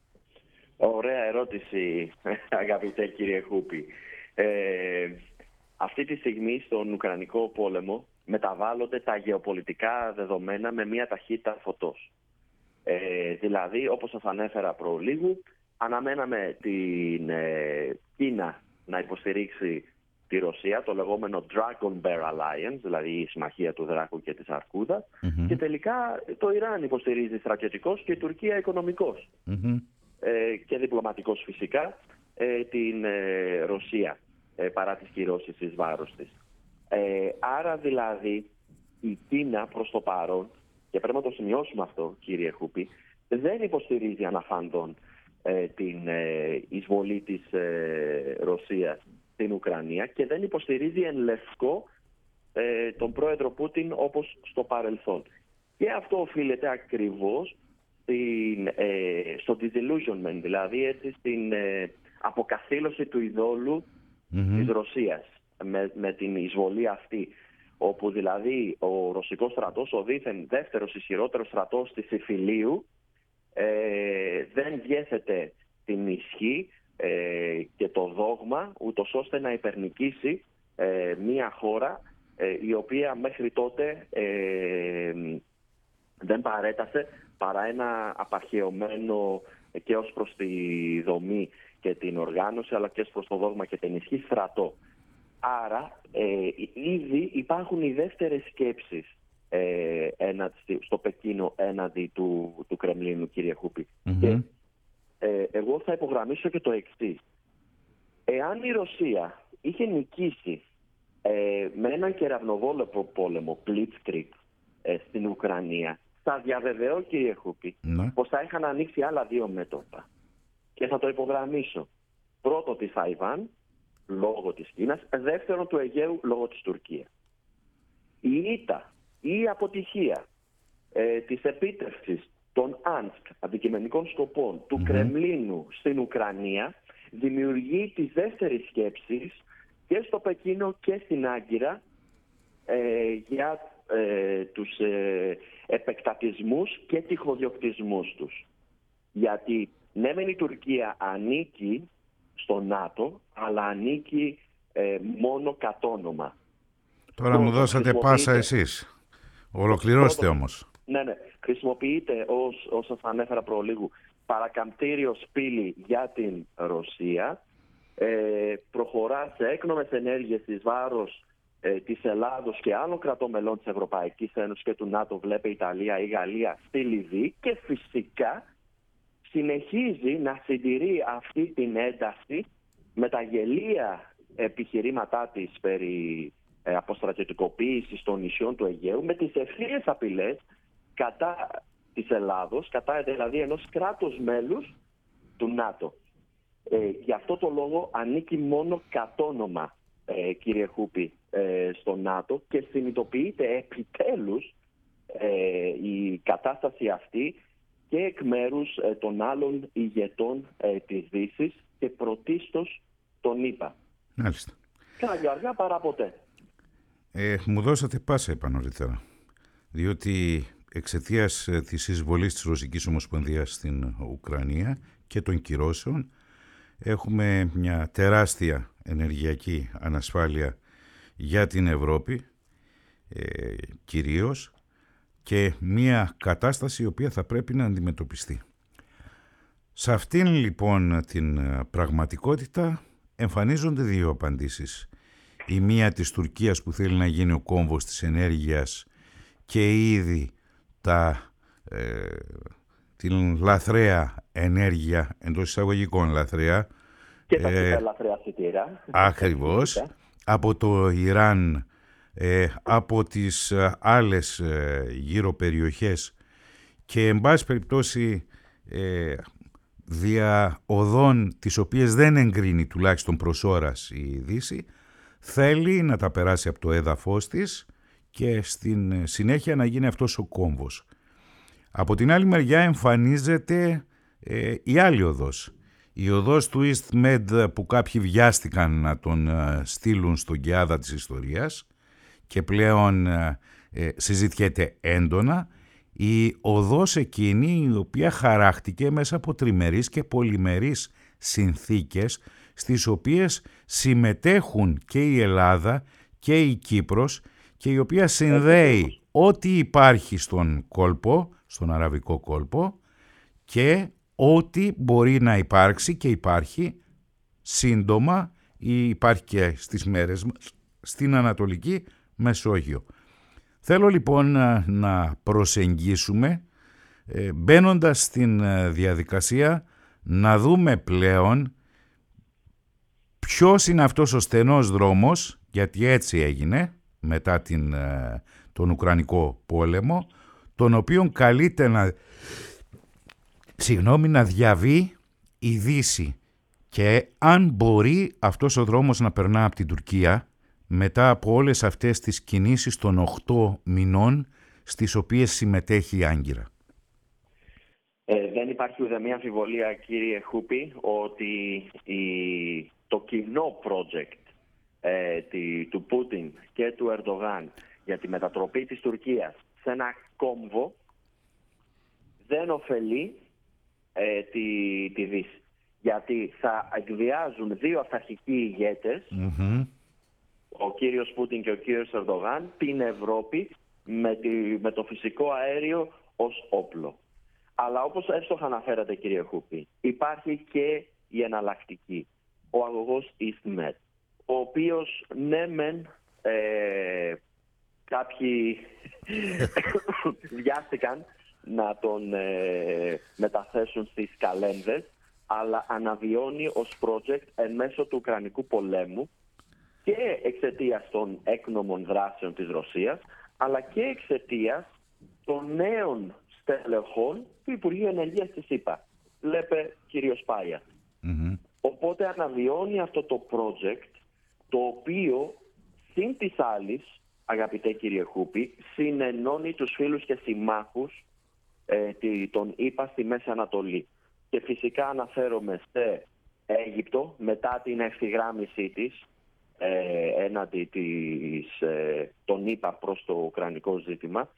Ωραία ερώτηση, αγαπητέ κύριε Χούπη. Ε, αυτή τη στιγμή στον Ουκρανικό πόλεμο μεταβάλλονται τα γεωπολιτικά δεδομένα με μια ταχύτητα φωτός. Ε, δηλαδή, όπως σας ανέφερα προλίγου, αναμέναμε την ε, Κίνα να υποστηρίξει τη Ρωσία, το λεγόμενο Dragon Bear Alliance, δηλαδή η συμμαχία του Δράκου και της Αρκούδας, mm-hmm. και τελικά το Ιράν υποστηρίζει στρατιωτικός και η Τουρκία οικονομικός mm-hmm. ε, και διπλωματικός φυσικά ε, την ε, Ρωσία ε, παρά τις κυρώσεις εις βάρος της. Ε, άρα δηλαδή η Κίνα προς το παρόν, και πρέπει να το σημειώσουμε αυτό κύριε Χούπη, δεν υποστηρίζει αναφάντων ε, την ε, εισβολή της ε, Ρωσίας στην Ουκρανία και δεν υποστηρίζει εν λευκό ε, τον πρόεδρο Πούτιν όπως στο παρελθόν. Και αυτό οφείλεται ακριβώς στην, ε, στο disillusionment, δηλαδή έτσι, στην ε, αποκαθήλωση του ειδόλου mm-hmm. της Ρωσίας με, με την εισβολή αυτή, όπου δηλαδή ο ρωσικός στρατός, ο δήθεν δεύτερος ισχυρότερος στρατός της Ιφιλίου, ε, δεν διέθετε την ισχύ ε, και το δόγμα ούτως ώστε να υπερνικήσει ε, μια χώρα ε, η οποία μέχρι τότε ε, δεν παρέτασε παρά ένα απαρχαιωμένο και ως προς τη δομή και την οργάνωση, αλλά και ως προς το δόγμα και την ισχύ στρατό. Άρα ε, ήδη υπάρχουν οι δεύτερες σκέψεις ε, έναντι, στο Πεκίνο έναντι του, του Κρεμλίνου, κύριε Χούπη. Mm-hmm. Και ε, εγώ θα υπογραμμίσω και το εξής. Εάν η Ρωσία είχε νικήσει ε, με έναν κεραυνοβόλεπο πόλεμο, Blitzkrieg, ε, στην Ουκρανία, θα διαβεβαιώ, κύριε Χούπη, mm-hmm. πως θα είχαν ανοίξει άλλα δύο μέτωπα. Και θα το υπογραμμίσω. Πρώτο τη Ταϊβάν, λόγω της Κίνας, δεύτερον του Αιγαίου λόγω της Τουρκίας. Η ήττα ή η αποτυχία ε, της επίτευξης των Άνσκ, αντικειμενικών σκοπών, του mm-hmm. Κρεμλίνου στην Ουκρανία δημιουργεί τις δεύτερες σκέψεις και στο Πεκίνο και στην Άγκυρα ε, για ε, τους ε, επεκτατισμούς και τυχοδιοκτισμούς τους. Γιατί ναι μεν η Τουρκία ανήκει στο ΝΑΤΟ, αλλά ανήκει ε, μόνο κατ' όνομα. Τώρα Πρώτο, μου δώσατε πάσα εσείς. Ολοκληρώστε Πρώτο, όμως. Ναι, ναι. Χρησιμοποιείται ως, ως σας ανέφερα προλίγου, παρακαμπτήριο σπήλι για την Ρωσία. Ε, προχωρά σε έκνομες ενέργειες εις βάρος ε, της Ελλάδος και άλλων κρατών μελών της Ευρωπαϊκής Ένωσης και του ΝΑΤΟ, βλέπε Ιταλία ή Γαλλία, στη Λιβύη, και φυσικά συνεχίζει να συντηρεί αυτή την ένταση με τα γελία επιχειρήματά της περί ε, αποστρατιωτικοποίησης των νησιών του Αιγαίου, με τις ευθείες απειλές κατά της Ελλάδος, κατά δηλαδή ενός κράτους μέλους του ΝΑΤΟ. Ε, γι' αυτό το λόγο ανήκει μόνο κατ' όνομα, ε, κύριε Χούπη, ε, στο ΝΑΤΟ, και συνειδητοποιείται επιτέλους ε, η κατάσταση αυτή και εκ μέρους ε, των άλλων ηγετών ε, της Δύσης και πρωτίστως τον ΗΠΑ. Μάλιστα. Κάγιο αργά παρά ποτέ. Ε, μου δώσατε πάσα, είπα νωρίτερα, διότι εξαιτίας ε, της εισβολής της Ρωσικής Ομοσπονδίας στην Ουκρανία και των κυρώσεων έχουμε μια τεράστια ενεργειακή ανασφάλεια για την Ευρώπη ε, κυρίως, και μια κατάσταση η οποία θα πρέπει να αντιμετωπιστεί. Σε αυτήν λοιπόν την πραγματικότητα εμφανίζονται δύο απαντήσεις. Η μία της Τουρκίας που θέλει να γίνει ο κόμβος της ενέργειας και ήδη τα, ε, την λαθρέα ενέργεια, εντός εισαγωγικών λαθρέα. Και τα ε, λαθρέα σιτήρα. Ακριβώς. Από το Ιράν, ε, από τις άλλες ε, γύρω περιοχές και εν πάση περιπτώσει ε, δια οδών τις οποίες δεν εγκρίνει τουλάχιστον προς ώρας η Δύση, θέλει να τα περάσει από το έδαφος της και στην συνέχεια να γίνει αυτός ο κόμβος. Από την άλλη μεριά εμφανίζεται ε, η άλλη οδός. Η οδός του EastMed που κάποιοι βιάστηκαν να τον ε, στείλουν στον κεάδα της ιστορίας και πλέον ε, ε, συζητιέται έντονα. Η οδός εκείνη η οποία χαράχτηκε μέσα από τριμερείς και πολυμερείς συνθήκες στις οποίες συμμετέχουν και η Ελλάδα και η Κύπρος και η οποία συνδέει ό,τι υπάρχει στον κόλπο, στον αραβικό κόλπο και ό,τι μπορεί να υπάρξει και υπάρχει σύντομα ή υπάρχει και στις μέρες μας στην Ανατολική Μεσόγειο. Θέλω λοιπόν να, να προσεγγίσουμε ε, μπαίνοντας στην ε, διαδικασία να δούμε πλέον ποιος είναι αυτός ο στενός δρόμος, γιατί έτσι έγινε μετά την, ε, τον Ουκρανικό πόλεμο, τον οποίον καλείται να, συγγνώμη, να διαβεί η Δύση και αν μπορεί αυτός ο δρόμος να περνά από την Τουρκία μετά από όλες αυτές τις κινήσεις των οχτώ μηνών στις οποίες συμμετέχει η Άγκυρα. Ε, δεν υπάρχει ούτε μία αμφιβολία, κύριε Χούπη, ότι η, το κοινό project ε, τη, του Πούτιν και του Ερντογάν για τη μετατροπή της Τουρκίας σε ένα κόμβο δεν ωφελεί ε, τη, τη Δύση. Γιατί θα εκβιάζουν δύο αυταρχικοί ηγέτες, mm-hmm. ο κύριος Πούτιν και ο κύριος Ερντογάν, την Ευρώπη με, τη, με το φυσικό αέριο ως όπλο. Αλλά όπως εύστοχα αναφέρατε, κύριε Χούπη, υπάρχει και η εναλλακτική, ο αγωγός EastMed, ο οποίος ναι μεν ε, κάποιοι βιάστηκαν να τον ε, μεταθέσουν στις καλένδες, αλλά αναβιώνει ως project εν μέσω του Ουκρανικού πολέμου και εξαιτίας των έκνομων δράσεων της Ρωσίας, αλλά και εξαιτίας των νέων στελεχών του Υπουργείου Ενεργείας της ΗΠΑ. Βλέπε κύριος Πάια. Mm-hmm. Οπότε αναβιώνει αυτό το project, το οποίο συν της άλλης, αγαπητέ κύριε Χούπη, συνενώνει τους φίλους και συμμάχους ε, των ΗΠΑ στη Μέση Ανατολή. Και φυσικά αναφέρομαι σε Αίγυπτο μετά την ευθυγράμμιση της ε, έναντι της, ε, των ΗΠΑ προς το ουκρανικό ζήτημα,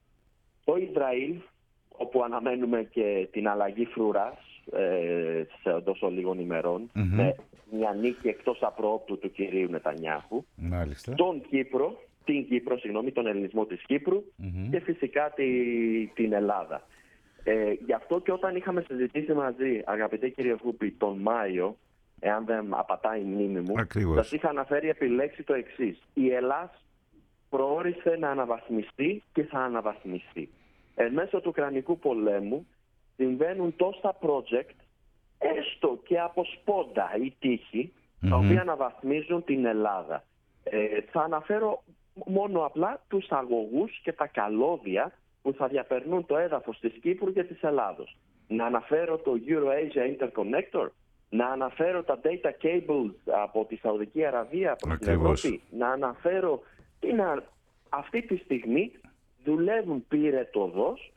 το Ισραήλ, όπου αναμένουμε και την αλλαγή φρουράς ε, σε τόσο λίγων ημερών, mm-hmm. με μια νίκη εκτός απρόπτου του κυρίου Νετανιάχου, Μάλιστα. τον Κύπρο, την Κύπρο, συγγνώμη, τον ελληνισμό της Κύπρου mm-hmm. και φυσικά τη, την Ελλάδα. Ε, γι' αυτό και όταν είχαμε συζητήσει μαζί, αγαπητέ κύριε Χούπη, τον Μάιο, εάν δεν απατάει η μνήμη μου, σας είχα αναφέρει επιλέξει το εξής. Η Ελλάδα προώρισε να αναβαθμιστεί και θα αναβαθμιστεί. Εν μέσω του Ουκρανικού πολέμου συμβαίνουν τόσα project, έστω και από σπόντα ή τύχη, mm-hmm. τα οποία αναβαθμίζουν την Ελλάδα. Ε, θα αναφέρω μόνο απλά τους αγωγούς και τα καλώδια που θα διαπερνούν το έδαφος της Κύπρου και της Ελλάδος. Να αναφέρω το Euro-Asia Interconnector, να αναφέρω τα data cables από τη Σαουδική Αραβία προς την Ευρώπη, να αναφέρω την, αυτή τη στιγμή δουλεύουν πυρετοδός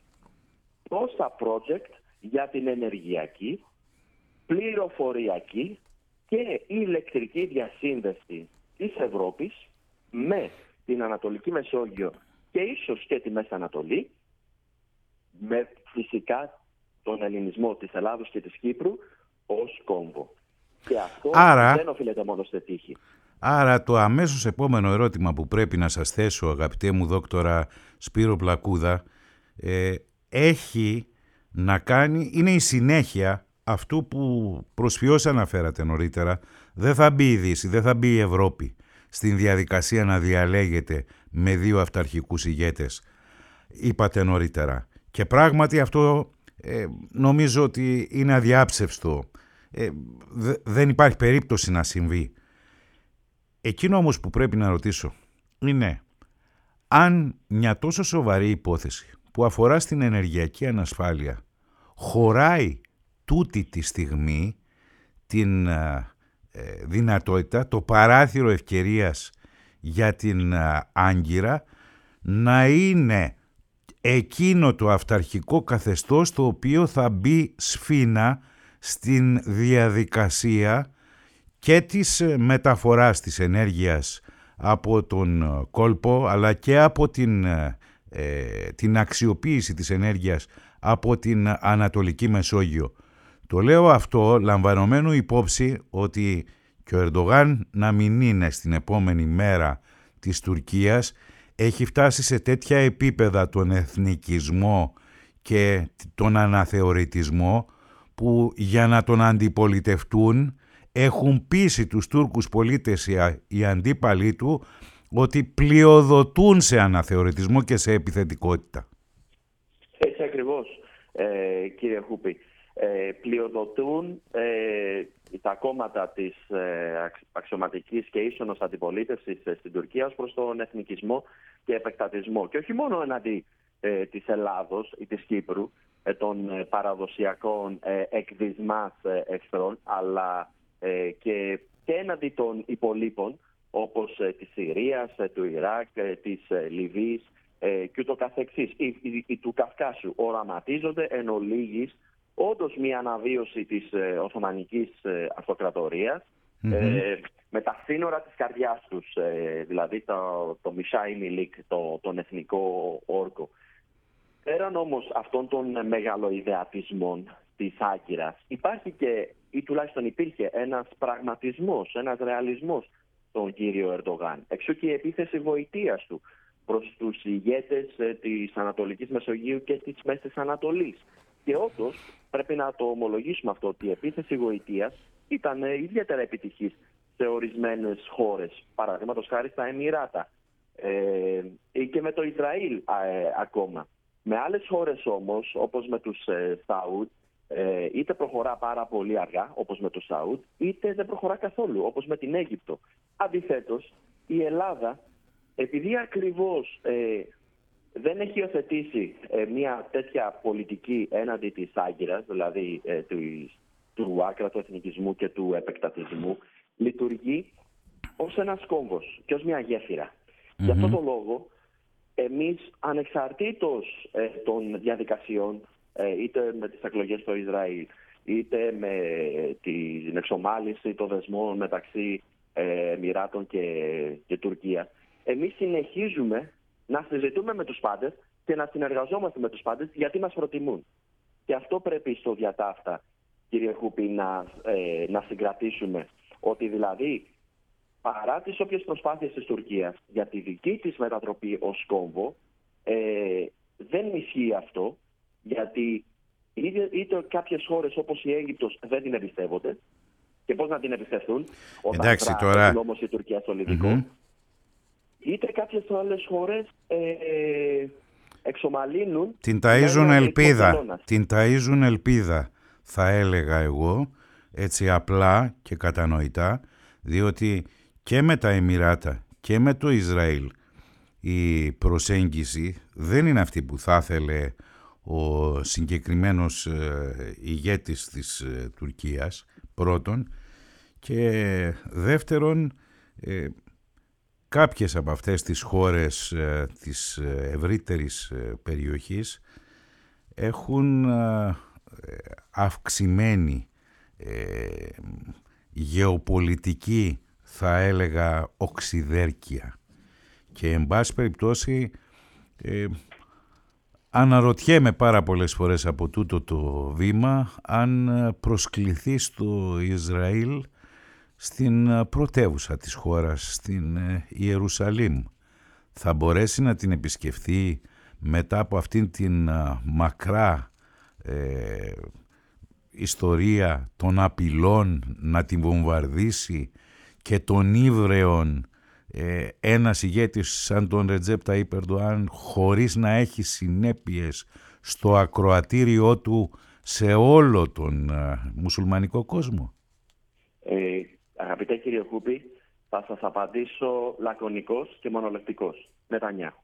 τόσα project για την ενεργειακή, πληροφοριακή και ηλεκτρική διασύνδεση της Ευρώπης με την Ανατολική Μεσόγειο και ίσως και τη Μέση Ανατολή, με φυσικά τον ελληνισμό της Ελλάδος και της Κύπρου ως κόμβο. Και αυτό άρα, δεν οφείλεται μόνο σε τύχη. Άρα το αμέσως επόμενο ερώτημα που πρέπει να σας θέσω, αγαπητέ μου δόκτορα Σπύρο Πλακούδα, ε, έχει να κάνει, είναι η συνέχεια αυτού που προσφιώς αναφέρατε νωρίτερα. Δεν θα μπει η Δύση, δεν θα μπει η Ευρώπη στην διαδικασία να διαλέγεται με δύο αυταρχικούς ηγέτες, είπατε νωρίτερα. Και πράγματι αυτό ε, νομίζω ότι είναι αδιάψευστο. Ε, δε, δεν υπάρχει περίπτωση να συμβεί. Εκείνο όμως που πρέπει να ρωτήσω είναι αν μια τόσο σοβαρή υπόθεση που αφορά στην ενεργειακή ανασφάλεια χωράει τούτη τη στιγμή την ε, δυνατότητα, το παράθυρο ευκαιρίας για την ε, Άγκυρα να είναι εκείνο το αυταρχικό καθεστώς το οποίο θα μπει σφήνα στην διαδικασία και της μεταφοράς της ενέργειας από τον κόλπο αλλά και από την, ε, την αξιοποίηση της ενέργειας από την Ανατολική Μεσόγειο. Το λέω αυτό λαμβανομένου υπόψη ότι και ο Ερντογάν να μην είναι στην επόμενη μέρα της Τουρκίας, έχει φτάσει σε τέτοια επίπεδα τον εθνικισμό και τον αναθεωρητισμό που για να τον αντιπολιτευτούν έχουν πείσει τους Τούρκους πολίτες οι αντίπαλοι του ότι πλειοδοτούν σε αναθεωρητισμό και σε επιθετικότητα. Έτσι ακριβώς, ε, κύριε Χούπη. Ε, πλειοδοτούν ε, τα κόμματα της ε, αξιωματικής και ίσονος αντιπολίτευσης ε, στην Τουρκία ως προς τον εθνικισμό και επεκτατισμό. Και όχι μόνο εναντί ε, της Ελλάδος ή της Κύπρου, ε, των ε, παραδοσιακών ε, εκδισμάς ε, εχθρών, αλλά ε, και, και εναντί των υπολείπων, όπως ε, της Συρίας, ε, του Ιράκ, ε, της ε, Λιβύης ε, και ούτω καθεξής, ή, ή, ή του Καυκάσου. Οραματίζονται εν ολίγης όντως μια αναβίωση της ε, Οθωμανικής ε, Αυτοκρατορίας mm-hmm. ε, με τα σύνορα της καρδιάς τους, ε, δηλαδή το, το Μισάι Μιλίκ, το, τον εθνικό όρκο. Πέραν όμως αυτών των μεγαλοειδεατισμών της Άγκυρας, υπάρχει και, ή τουλάχιστον υπήρχε, ένας πραγματισμός, ένας ρεαλισμός στον κύριο Ερντογάν. Εξού και η επίθεση βοητείας του προς τους ηγέτες ε, της Ανατολικής Μεσογείου και της Μέσης Ανατολής. Και όντως πρέπει να το ομολογήσουμε αυτό, ότι η επίθεση γοητείας ήταν ιδιαίτερα επιτυχής σε ορισμένες χώρες, παραδείγματος χάρη στα Εμιράτα ε, και με το Ισραήλ ε, ακόμα. Με άλλες χώρες όμως, όπως με τους ε, Σαούντ, ε, είτε προχωρά πάρα πολύ αργά, όπως με τους Σαούντ, είτε δεν προχωρά καθόλου, όπως με την Αίγυπτο. Αντιθέτως, η Ελλάδα, επειδή ακριβώς ε, δεν έχει υιοθετήσει ε, μια τέτοια πολιτική έναντι της Άγκυρας, δηλαδή ε, του, του άκρατου εθνικισμού και του επεκτατισμού, λειτουργεί ως ένας κόμβος και ως μια γέφυρα. Mm-hmm. Γι' αυτό το λόγο, εμείς ανεξαρτήτως ε, των διαδικασιών, ε, είτε με τις εκλογές στο Ισραήλ, είτε με την εξομάλυνση των δεσμών μεταξύ ε, Εμιράτων και, και Τουρκίας, εμείς συνεχίζουμε να συζητούμε με τους πάντες και να συνεργαζόμαστε με τους πάντες γιατί μας προτιμούν. Και αυτό πρέπει στο διατάφτα, κύριε Χούπη, να, ε, να συγκρατήσουμε. Ότι δηλαδή, παρά τις όποιες προσπάθειες της Τουρκίας για τη δική της μετατροπή ως κόμβο, ε, δεν ισχύει αυτό, γιατί είτε, είτε κάποιες χώρες όπως η Αίγυπτος δεν την εμπιστεύονται, και πώς να την εμπιστευτούν όταν εντάξει, τώρα... όμως η Τουρκία στο Λιβικό, mm-hmm. είτε κάποιες άλλες χώρες ε, εξομαλύνουν... Την ταΐζουν ελπίδα, την ταΐζουν ελπίδα, θα έλεγα εγώ, έτσι απλά και κατανοητά, διότι και με τα Εμιράτα και με το Ισραήλ η προσέγγιση δεν είναι αυτή που θα ήθελε ο συγκεκριμένος ε, ηγέτης της ε, Τουρκίας, πρώτον, και δεύτερον, ε, κάποιες από αυτές τις χώρες ε, της ευρύτερης ε, περιοχής έχουν ε, αυξημένη ε, γεωπολιτική, θα έλεγα, οξυδέρκεια. Και εν πάση περιπτώσει ε, αναρωτιέμαι πάρα πολλές φορές από τούτο το βήμα αν προσκληθεί στο Ισραήλ στην πρωτεύουσα της χώρας, στην Ιερουσαλήμ. Θα μπορέσει να την επισκεφθεί μετά από αυτήν την μακρά ε, ιστορία των απειλών να την βομβαρδίσει και των ύβρεων ε, ένας ηγέτης σαν τον Ρετζέπ Ταΐπ Ερντοάν χωρίς να έχει συνέπειες στο ακροατήριό του σε όλο τον α, μουσουλμανικό κόσμο? Ε, αγαπητέ κύριε Χούπη, θα σας απαντήσω λακωνικός και μονολεκτικός. Νετανιάχου.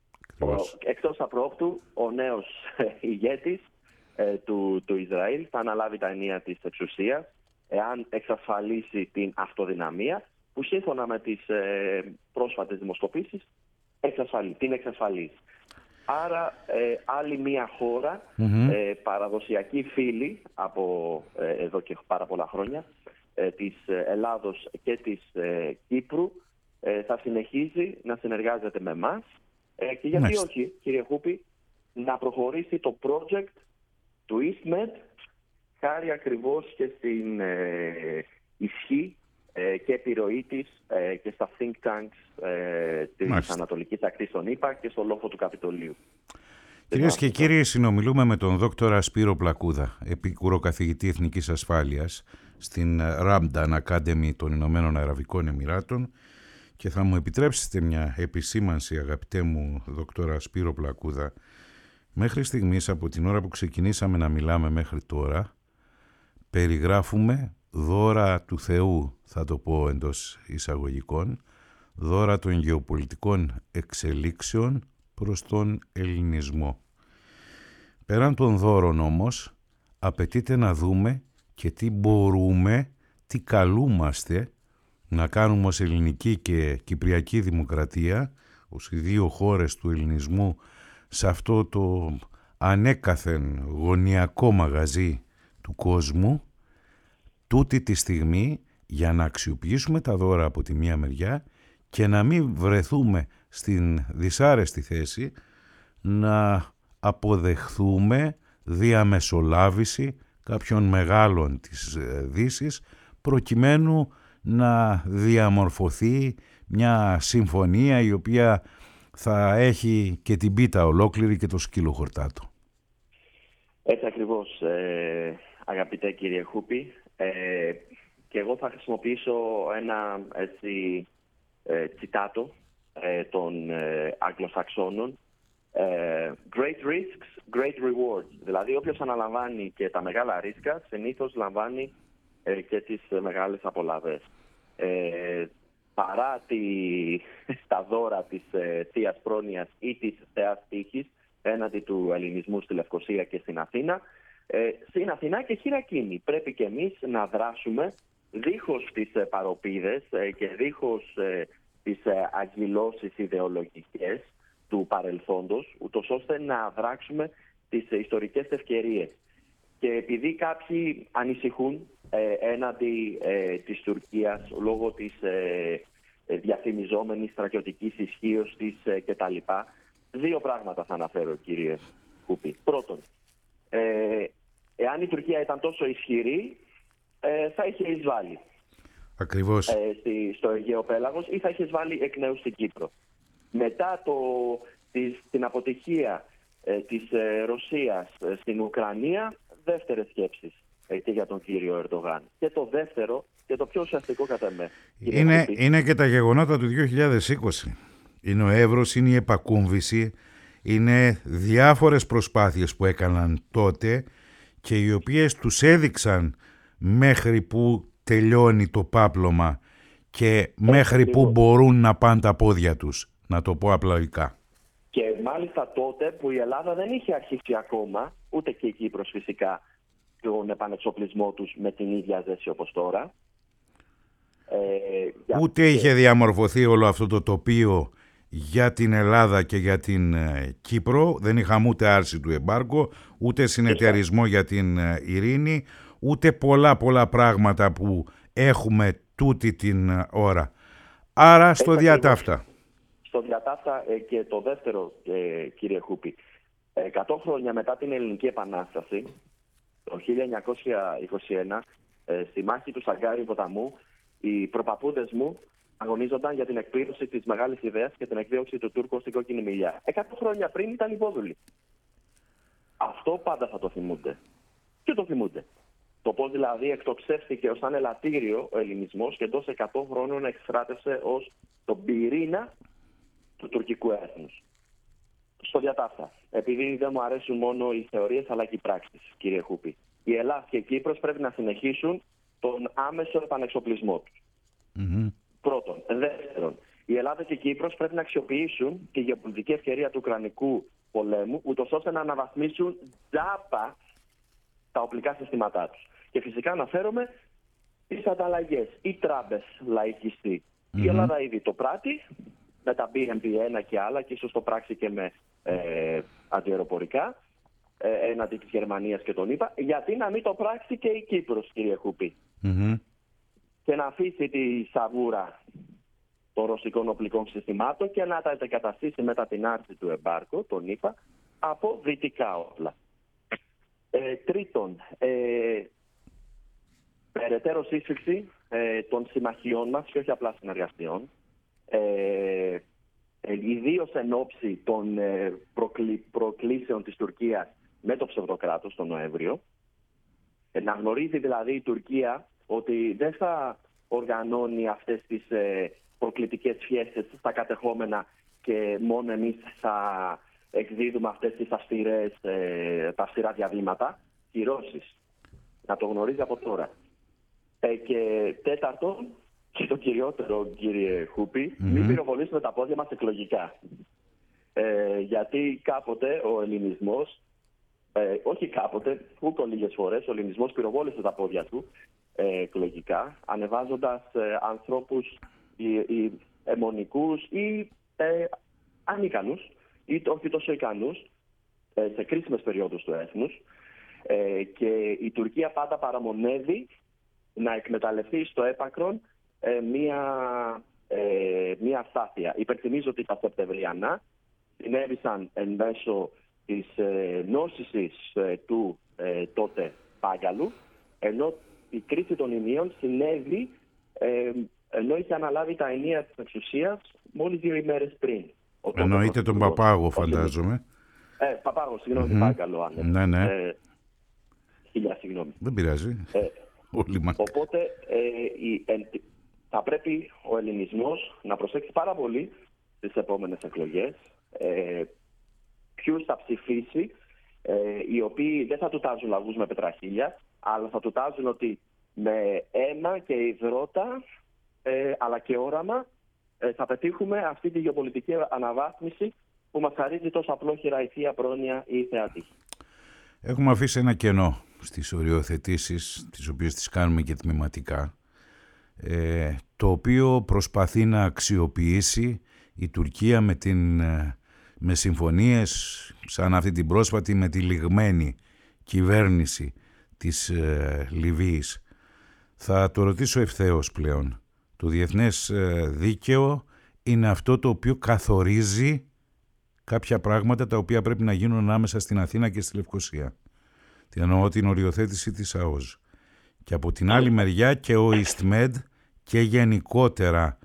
Εκτός απρόπτου, ο νέος ηγέτης ε, του, του Ισραήλ θα αναλάβει τα ενία της εξουσίας εάν εξασφαλίσει την αυτοδυναμία που σύμφωνα με τις ε, πρόσφατες δημοσκοπήσεις εξασφαλί, την εξασφαλίζει. Άρα ε, άλλη μια χώρα, mm-hmm. ε, παραδοσιακή φίλη από ε, εδώ και πάρα πολλά χρόνια ε, της Ελλάδος και της ε, Κύπρου ε, θα συνεχίζει να συνεργάζεται με εμάς ε, και γιατί Μάλιστα. όχι, κύριε Χούπη, να προχωρήσει το project του EastMed χάρη ακριβώς και στην ε, ισχύ ε, και επιρροή της ε, και στα think tanks ε, της Μάλιστα. Ανατολικής Ακτής των ΗΠΑ και στο λόφο του Καπιτολίου. Κυρίες και κύριοι, συνομιλούμε με τον δόκτορα Σπύρο Πλακούδα, επίκουρο καθηγητή Εθνικής Ασφάλειας στην Ramdan Academy των Ηνωμένων Αραβικών Εμιράτων, και θα μου επιτρέψετε μια επισήμανση, αγαπητέ μου δόκτορα Σπύρο Πλακούδα. Μέχρι στιγμής, από την ώρα που ξεκινήσαμε να μιλάμε μέχρι τώρα, περιγράφουμε δώρα του Θεού, θα το πω εντός εισαγωγικών, δώρα των γεωπολιτικών εξελίξεων προς τον ελληνισμό. Πέραν των δώρων όμως, απαιτείται να δούμε και τι μπορούμε, τι καλούμαστε να κάνουμε ως ελληνική και κυπριακή δημοκρατία, ως οι δύο χώρες του ελληνισμού, σε αυτό το ανέκαθεν γωνιακό μαγαζί του κόσμου, τούτη τη στιγμή, για να αξιοποιήσουμε τα δώρα από τη μία μεριά και να μην βρεθούμε στην δυσάρεστη θέση να αποδεχθούμε διαμεσολάβηση κάποιων μεγάλων της Δύσης προκειμένου να διαμορφωθεί μια συμφωνία η οποία θα έχει και την πίτα ολόκληρη και το σκύλο χορτάτο. Έτσι ακριβώς, ε, αγαπητέ κύριε Χούπη. Ε, και εγώ θα χρησιμοποιήσω ένα έτσι, ε, τσιτάτο ε, των ε, Αγγλοσαξώνων. Ε, great risks, great rewards. Δηλαδή όποιος αναλαμβάνει και τα μεγάλα ρίσκα συνήθως λαμβάνει ε, και τις μεγάλες απολαβές. Ε, παρά τη, τα δώρα της ε, θείας πρόνοιας ή της θεάς τύχης έναντι του ελληνισμού στη Λευκοσία και στην Αθήνα, ε, στην Αθηνά και χειρακίνη. Πρέπει και εμείς να δράσουμε δίχως τις ε, παροπίδες ε, και δίχως ε, τις ε, αγγυλώσεις ιδεολογικές του παρελθόντος, ούτως ώστε να δράξουμε τις ε, ιστορικές ευκαιρίες. Και επειδή κάποιοι ανησυχούν ε, έναντι ε, της Τουρκίας λόγω της ε, ε, διαφημιζόμενης στρατιωτικής ισχύως της ε, κτλ. Δύο πράγματα θα αναφέρω, κύριε Χούπη. Πρώτον, ε, εάν η Τουρκία ήταν τόσο ισχυρή, ε, θα είχε εισβάλει. Ακριβώς. Ε, στη, στο Αιγαίο Πέλαγος ή θα είχε εισβάλει εκ νέου στην Κύπρο. Μετά το, της, την αποτυχία ε, της ε, Ρωσίας ε, στην Ουκρανία, δεύτερες σκέψεις ε, και για τον κύριο Ερντογάν. Και το δεύτερο και το πιο ουσιαστικό κατά με. Είναι, είναι και τα γεγονότα του δύο χιλιάδες είκοσι. Είναι ο Εύρος, είναι η επακούμβηση, είναι διάφορες προσπάθειες που έκαναν τότε και οι οποίες τους έδειξαν μέχρι που τελειώνει το πάπλωμα και ε, μέχρι που μπορούν να πάνε τα πόδια τους, να το πω απλοϊκά. Και μάλιστα τότε που η Ελλάδα δεν είχε αρχίσει ακόμα, ούτε και η Κύπρος φυσικά, τον επανεξοπλισμό τους με την ίδια ζέση όπως τώρα. Ε, ούτε και... είχε διαμορφωθεί όλο αυτό το τοπίο για την Ελλάδα και για την ε, Κύπρο. Δεν είχαμε ούτε άρση του εμπάργκο, ούτε συνεταιρισμό για την ε, ειρήνη, ούτε πολλά πολλά πράγματα που έχουμε τούτη την ε, ώρα. Άρα στο Έτσι, διατάφτα. Στο διατάφτα ε, και το δεύτερο, ε, κύριε Χούπη. εκατό χρόνια μετά την Ελληνική Επανάσταση, το χίλια εννιακόσια είκοσι ένα, ε, στη μάχη του Σαγκάριου ποταμού, οι προπαπούδες μου αγωνίζονταν για την εκπλήρωση της μεγάλης ιδέας και την εκδίωξη του Τούρκου στην κόκκινη μιλιά. Εκατό χρόνια πριν ήταν υπόδουλοι. Αυτό πάντα θα το θυμούνται. Και το θυμούνται. Το πώς δηλαδή εκτοξεύτηκε ως ανελαττήριο ο ελληνισμός και εντός εκατό χρόνων εξτράτευσε ως τον πυρήνα του τουρκικού έθνους. στο διατάφτα. Επειδή δεν μου αρέσουν μόνο οι θεωρίες αλλά και οι πράξεις, κύριε Χούπη. Η Ελλάδα και η Κύπρος πρέπει να συνεχίσουν τον άμεσο επανεξοπλισμό τους. Mm-hmm. Πρώτον. Δεύτερον, η Ελλάδα και η Κύπρος πρέπει να αξιοποιήσουν τη γεωπολιτική ευκαιρία του Ουκρανικού πολέμου, ούτως ώστε να αναβαθμίσουν τζάπα τα οπλικά συστήματά τους. Και φυσικά αναφέρομαι τις ανταλλαγές ή τράμπες λαϊκιστή. Mm-hmm. Η Ελλάδα ήδη το πράττει με τα μπι εμ πι ένα και άλλα και ίσως το πράξει και με ε, αντιαεροπορικά ε, έναντι της Γερμανίας και τον ΗΠΑ. Γιατί να μην το πράξει και η Κύπρος, κύριε Χούπη. Mm-hmm. Και να αφήσει τη σαβούρα των ρωσικών οπλικών συστημάτων και να τα εγκαταστήσει μετά την άρση του εμπάρκου, τον ΗΠΑ, από δυτικά όπλα. Ε, τρίτον, ε, περαιτέρω σύσφυξη ε, των συμμαχιών μας και όχι απλά συνεργασιών, ε, ε, ιδίως εν ώψη των ε, προκλη, προκλήσεων της Τουρκίας με το ψευδοκράτος τον Νοέμβριο. Ε, να γνωρίζει δηλαδή η Τουρκία ότι δεν θα οργανώνει αυτές τις ε, προκλητικές φιέστες στα κατεχόμενα και μόνο εμείς θα εκδίδουμε αυτές τις αυστηρές, ε, τα αυστηρά διαβήματα, κυρώσεις. Να το γνωρίζει από τώρα. Ε, και τέταρτον, και το κυριότερο, κύριε Χούπη, mm-hmm. μην πυροβολήσουμε τα πόδια μας εκλογικά. Ε, γιατί κάποτε ο ελληνισμός, ε, όχι κάποτε, ούτε λίγες φορές, ο ελληνισμός πυροβόλησε τα πόδια του ε, εκλογικά, ανεβάζοντας ε, ανθρώπους ή, ή αιμονικούς ή ε, ανίκανους, ή όχι τόσο ικανούς, ε, σε κρίσιμες περιόδους του έθνους. Ε, και η Τουρκία πάντα παραμονεύει να εκμεταλλευτεί στο έπακρον ε, μία, ε, μία αστάθεια. Υπενθυμίζω ότι τα Σεπτεμβριανά συνέβησαν εν μέσω της ε, νόσησης ε, του ε, τότε Πάγκαλου, ενώ η κρίση των Ηνίων συνέβη ε, ενώ είχε αναλάβει τα ενία της εξουσίας μόλις δύο ημέρες πριν. Εννοείται τον Παπάγο, φαντάζομαι. Ε, Παπάγο, συγγνώμη, mm-hmm. Πάγκαλο. Αν ναι, ναι. Ε, χιλιά, συγγνώμη. Δεν πειράζει. Ε, Όλοι μας. Οπότε ε, η, ε, θα πρέπει ο ελληνισμός να προσέξει πάρα πολύ στις επόμενες εκλογές ε, ποιους θα ψηφίσει, ε, οι οποίοι δεν θα του τάζουν λαγούς με πετραχίλια, αλλά θα του τάζουν ότι με αίμα και υδρότα ε, αλλά και όραμα ε, θα πετύχουμε αυτή τη γεωπολιτική αναβάθμιση που μας χαρίζει τόσο απλόχερα η Θεία Πρόνοια ή η Θεά Τύχη. Έχουμε αφήσει ένα κενό στις οριοθετήσεις, τις οποίες τις κάνουμε και τμηματικά, ε, το οποίο προσπαθεί να αξιοποιήσει η Τουρκία με, την, με συμφωνίες σαν αυτή την πρόσφατη με τη λιγμένη κυβέρνηση της ε, Λιβύης. Θα το ρωτήσω ευθέως πλέον. Το διεθνές ε, δίκαιο είναι αυτό το οποίο καθορίζει κάποια πράγματα τα οποία πρέπει να γίνουν ανάμεσα στην Αθήνα και στη Λευκοσία. Τι εννοώ την οριοθέτηση της ΑΟΖ. Και από την άλλη μεριά και ο ΙΣΤΜΕΔ και γενικότερα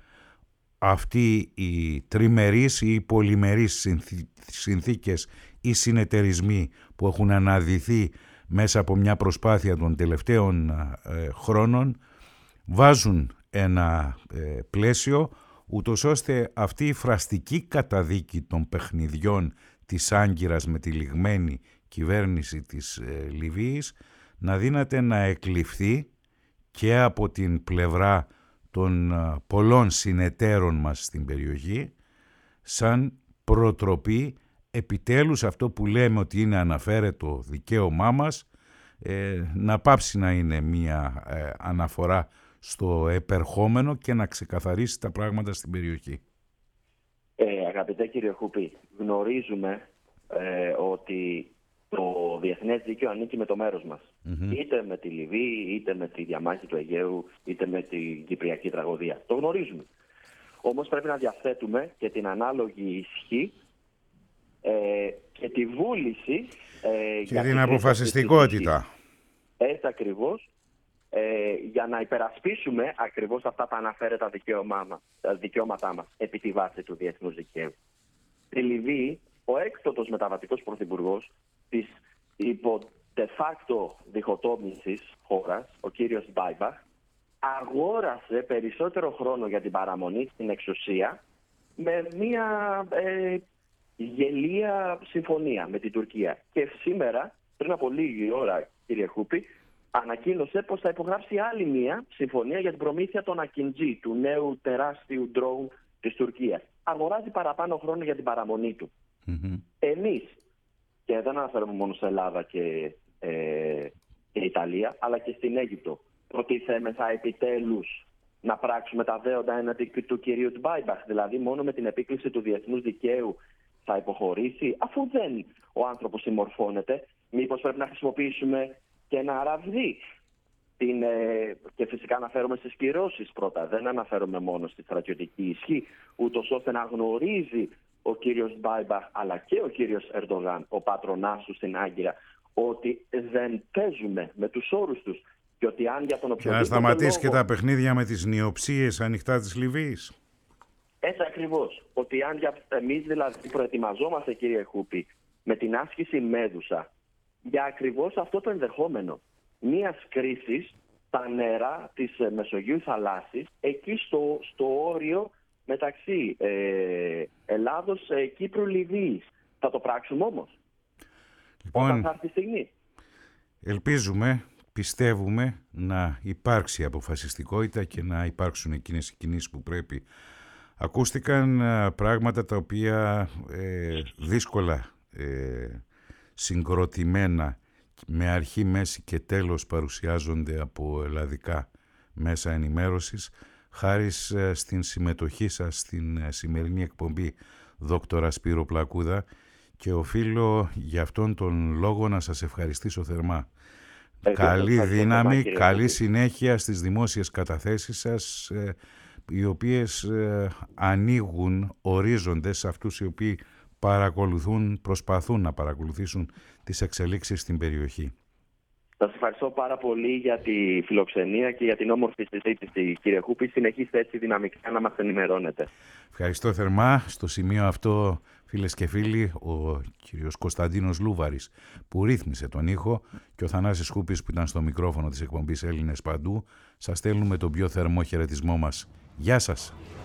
αυτοί οι τριμερείς ή οι πολυμερείς συνθήκες ή συνεταιρισμοί που έχουν αναδυθεί μέσα από μια προσπάθεια των τελευταίων ε, χρόνων βάζουν ένα ε, πλαίσιο ούτως ώστε αυτή η φραστική καταδίκη των παιχνιδιών της Άγκυρας με τη λιγμένη κυβέρνηση της ε, Λιβύης να δύναται να εκλειφθεί και από την πλευρά των ε, πολλών συνεταίρων μας στην περιοχή σαν προτροπή επιτέλους αυτό που λέμε ότι είναι αναφέρετο δικαίωμά μας ε, να πάψει να είναι μία ε, αναφορά στο επερχόμενο και να ξεκαθαρίσει τα πράγματα στην περιοχή. Ε, αγαπητέ κύριε Χούπη, γνωρίζουμε ε, ότι το διεθνές δίκαιο ανήκει με το μέρος μας. Mm-hmm. Είτε με τη Λιβύη, είτε με τη διαμάχη του Αιγαίου, είτε με την Κυπριακή τραγωδία. Το γνωρίζουμε. Όμως πρέπει να διαθέτουμε και την ανάλογη ισχύ ε, και τη βούληση ε, και την αποφασιστικότητα. Έτσι ακριβώς. Ε, για να υπερασπίσουμε ακριβώς αυτά τα αναφέρετα δικαιώματά μας επί τη βάση του διεθνούς δικαίου. Στη Λιβύη, ο έκτοτος μεταβατικός πρωθυπουργός της υπό de facto διχοτόμησης χώρας, ο κύριος Μπάιμπαχ, αγόρασε περισσότερο χρόνο για την παραμονή στην εξουσία με μια ε, γελία συμφωνία με την Τουρκία. Και σήμερα, πριν από λίγη ώρα, κύριε Χούπη, ανακοίνωσε πως θα υπογράψει άλλη μία συμφωνία για την προμήθεια των Ακιντζή, του νέου τεράστιου ντρόουν της Τουρκίας. Αγοράζει παραπάνω χρόνο για την παραμονή του. Mm-hmm. Εμείς, και δεν αναφέρομαι μόνο σε Ελλάδα και, ε, και Ιταλία, αλλά και στην Αίγυπτο, προτιθέμεθα επιτέλους να πράξουμε τα δέοντα έναντι του κυρίου Τμπάιμπαχ, δηλαδή μόνο με την επίκληση του διεθνούς δικαίου θα υποχωρήσει, αφού δεν ο άνθρωπος συμμορφώνεται. Μήπως πρέπει να χρησιμοποιήσουμε και ένα ραβδί? Την, ε, και φυσικά αναφέρομαι στις κυρώσεις πρώτα, δεν αναφέρομαι μόνο στη στρατιωτική ισχύ, ούτως ώστε να γνωρίζει ο κύριος Μπάιμπαχ αλλά και ο κύριος Ερντογάν, ο πατρονάς του στην Άγκυρα, ότι δεν παίζουμε με τους όρους τους και ότι αν για τον οποιοδήποτε λόγο... Να σταματήσει και τα παιχνίδια με τις νιοψίες ανοιχτά της Λιβύης. Έτσι ακριβώς. Ότι αν για... εμείς δηλαδή προετοιμαζόμαστε, κύριε Χούπη, με την άσκηση Μέδουσα για ακριβώς αυτό το ενδεχόμενο μιας κρίσης στα νερά της Μεσογείου θαλάσσης, εκεί στο, στο όριο μεταξύ ε, Ελλάδος, ε, Κύπρου, Λιβύης. Θα το πράξουμε όμως, λοιπόν, όταν θα έρθει η στιγμή. Ελπίζουμε, πιστεύουμε να υπάρξει αποφασιστικότητα και να υπάρξουν εκείνες οι κινήσεις που πρέπει. Ακούστηκαν ε, πράγματα τα οποία ε, δύσκολα ε, συγκροτημένα με αρχή, μέση και τέλος παρουσιάζονται από ελλαδικά μέσα ενημέρωσης, χάρη στην συμμετοχή σας στην σημερινή εκπομπή Δόκτωρα Σπύρο Πλακούδα, και οφείλω για αυτόν τον λόγο να σας ευχαριστήσω θερμά. Ε, καλή δύναμη, θερμά, καλή συνέχεια στις δημόσιες καταθέσεις σας, οι οποίες ανοίγουν ορίζοντες σε αυτούς οι οποίοι παρακολουθούν, προσπαθούν να παρακολουθήσουν τις εξελίξεις στην περιοχή. Σας ευχαριστώ πάρα πολύ για τη φιλοξενία και για την όμορφη συζήτηση, κύριε Χούπη. Συνεχίστε έτσι δυναμικά να μας ενημερώνετε. Ευχαριστώ θερμά. Στο σημείο αυτό, φίλες και φίλοι, ο κύριος Κωνσταντίνος Λούβαρης που ρύθμισε τον ήχο και ο Θανάσης Χούπης που ήταν στο μικρόφωνο της εκπομπής Έλληνες Παντού, σας στέλνουμε τον πιο θερμό χαιρετισμό μας. Γεια σας.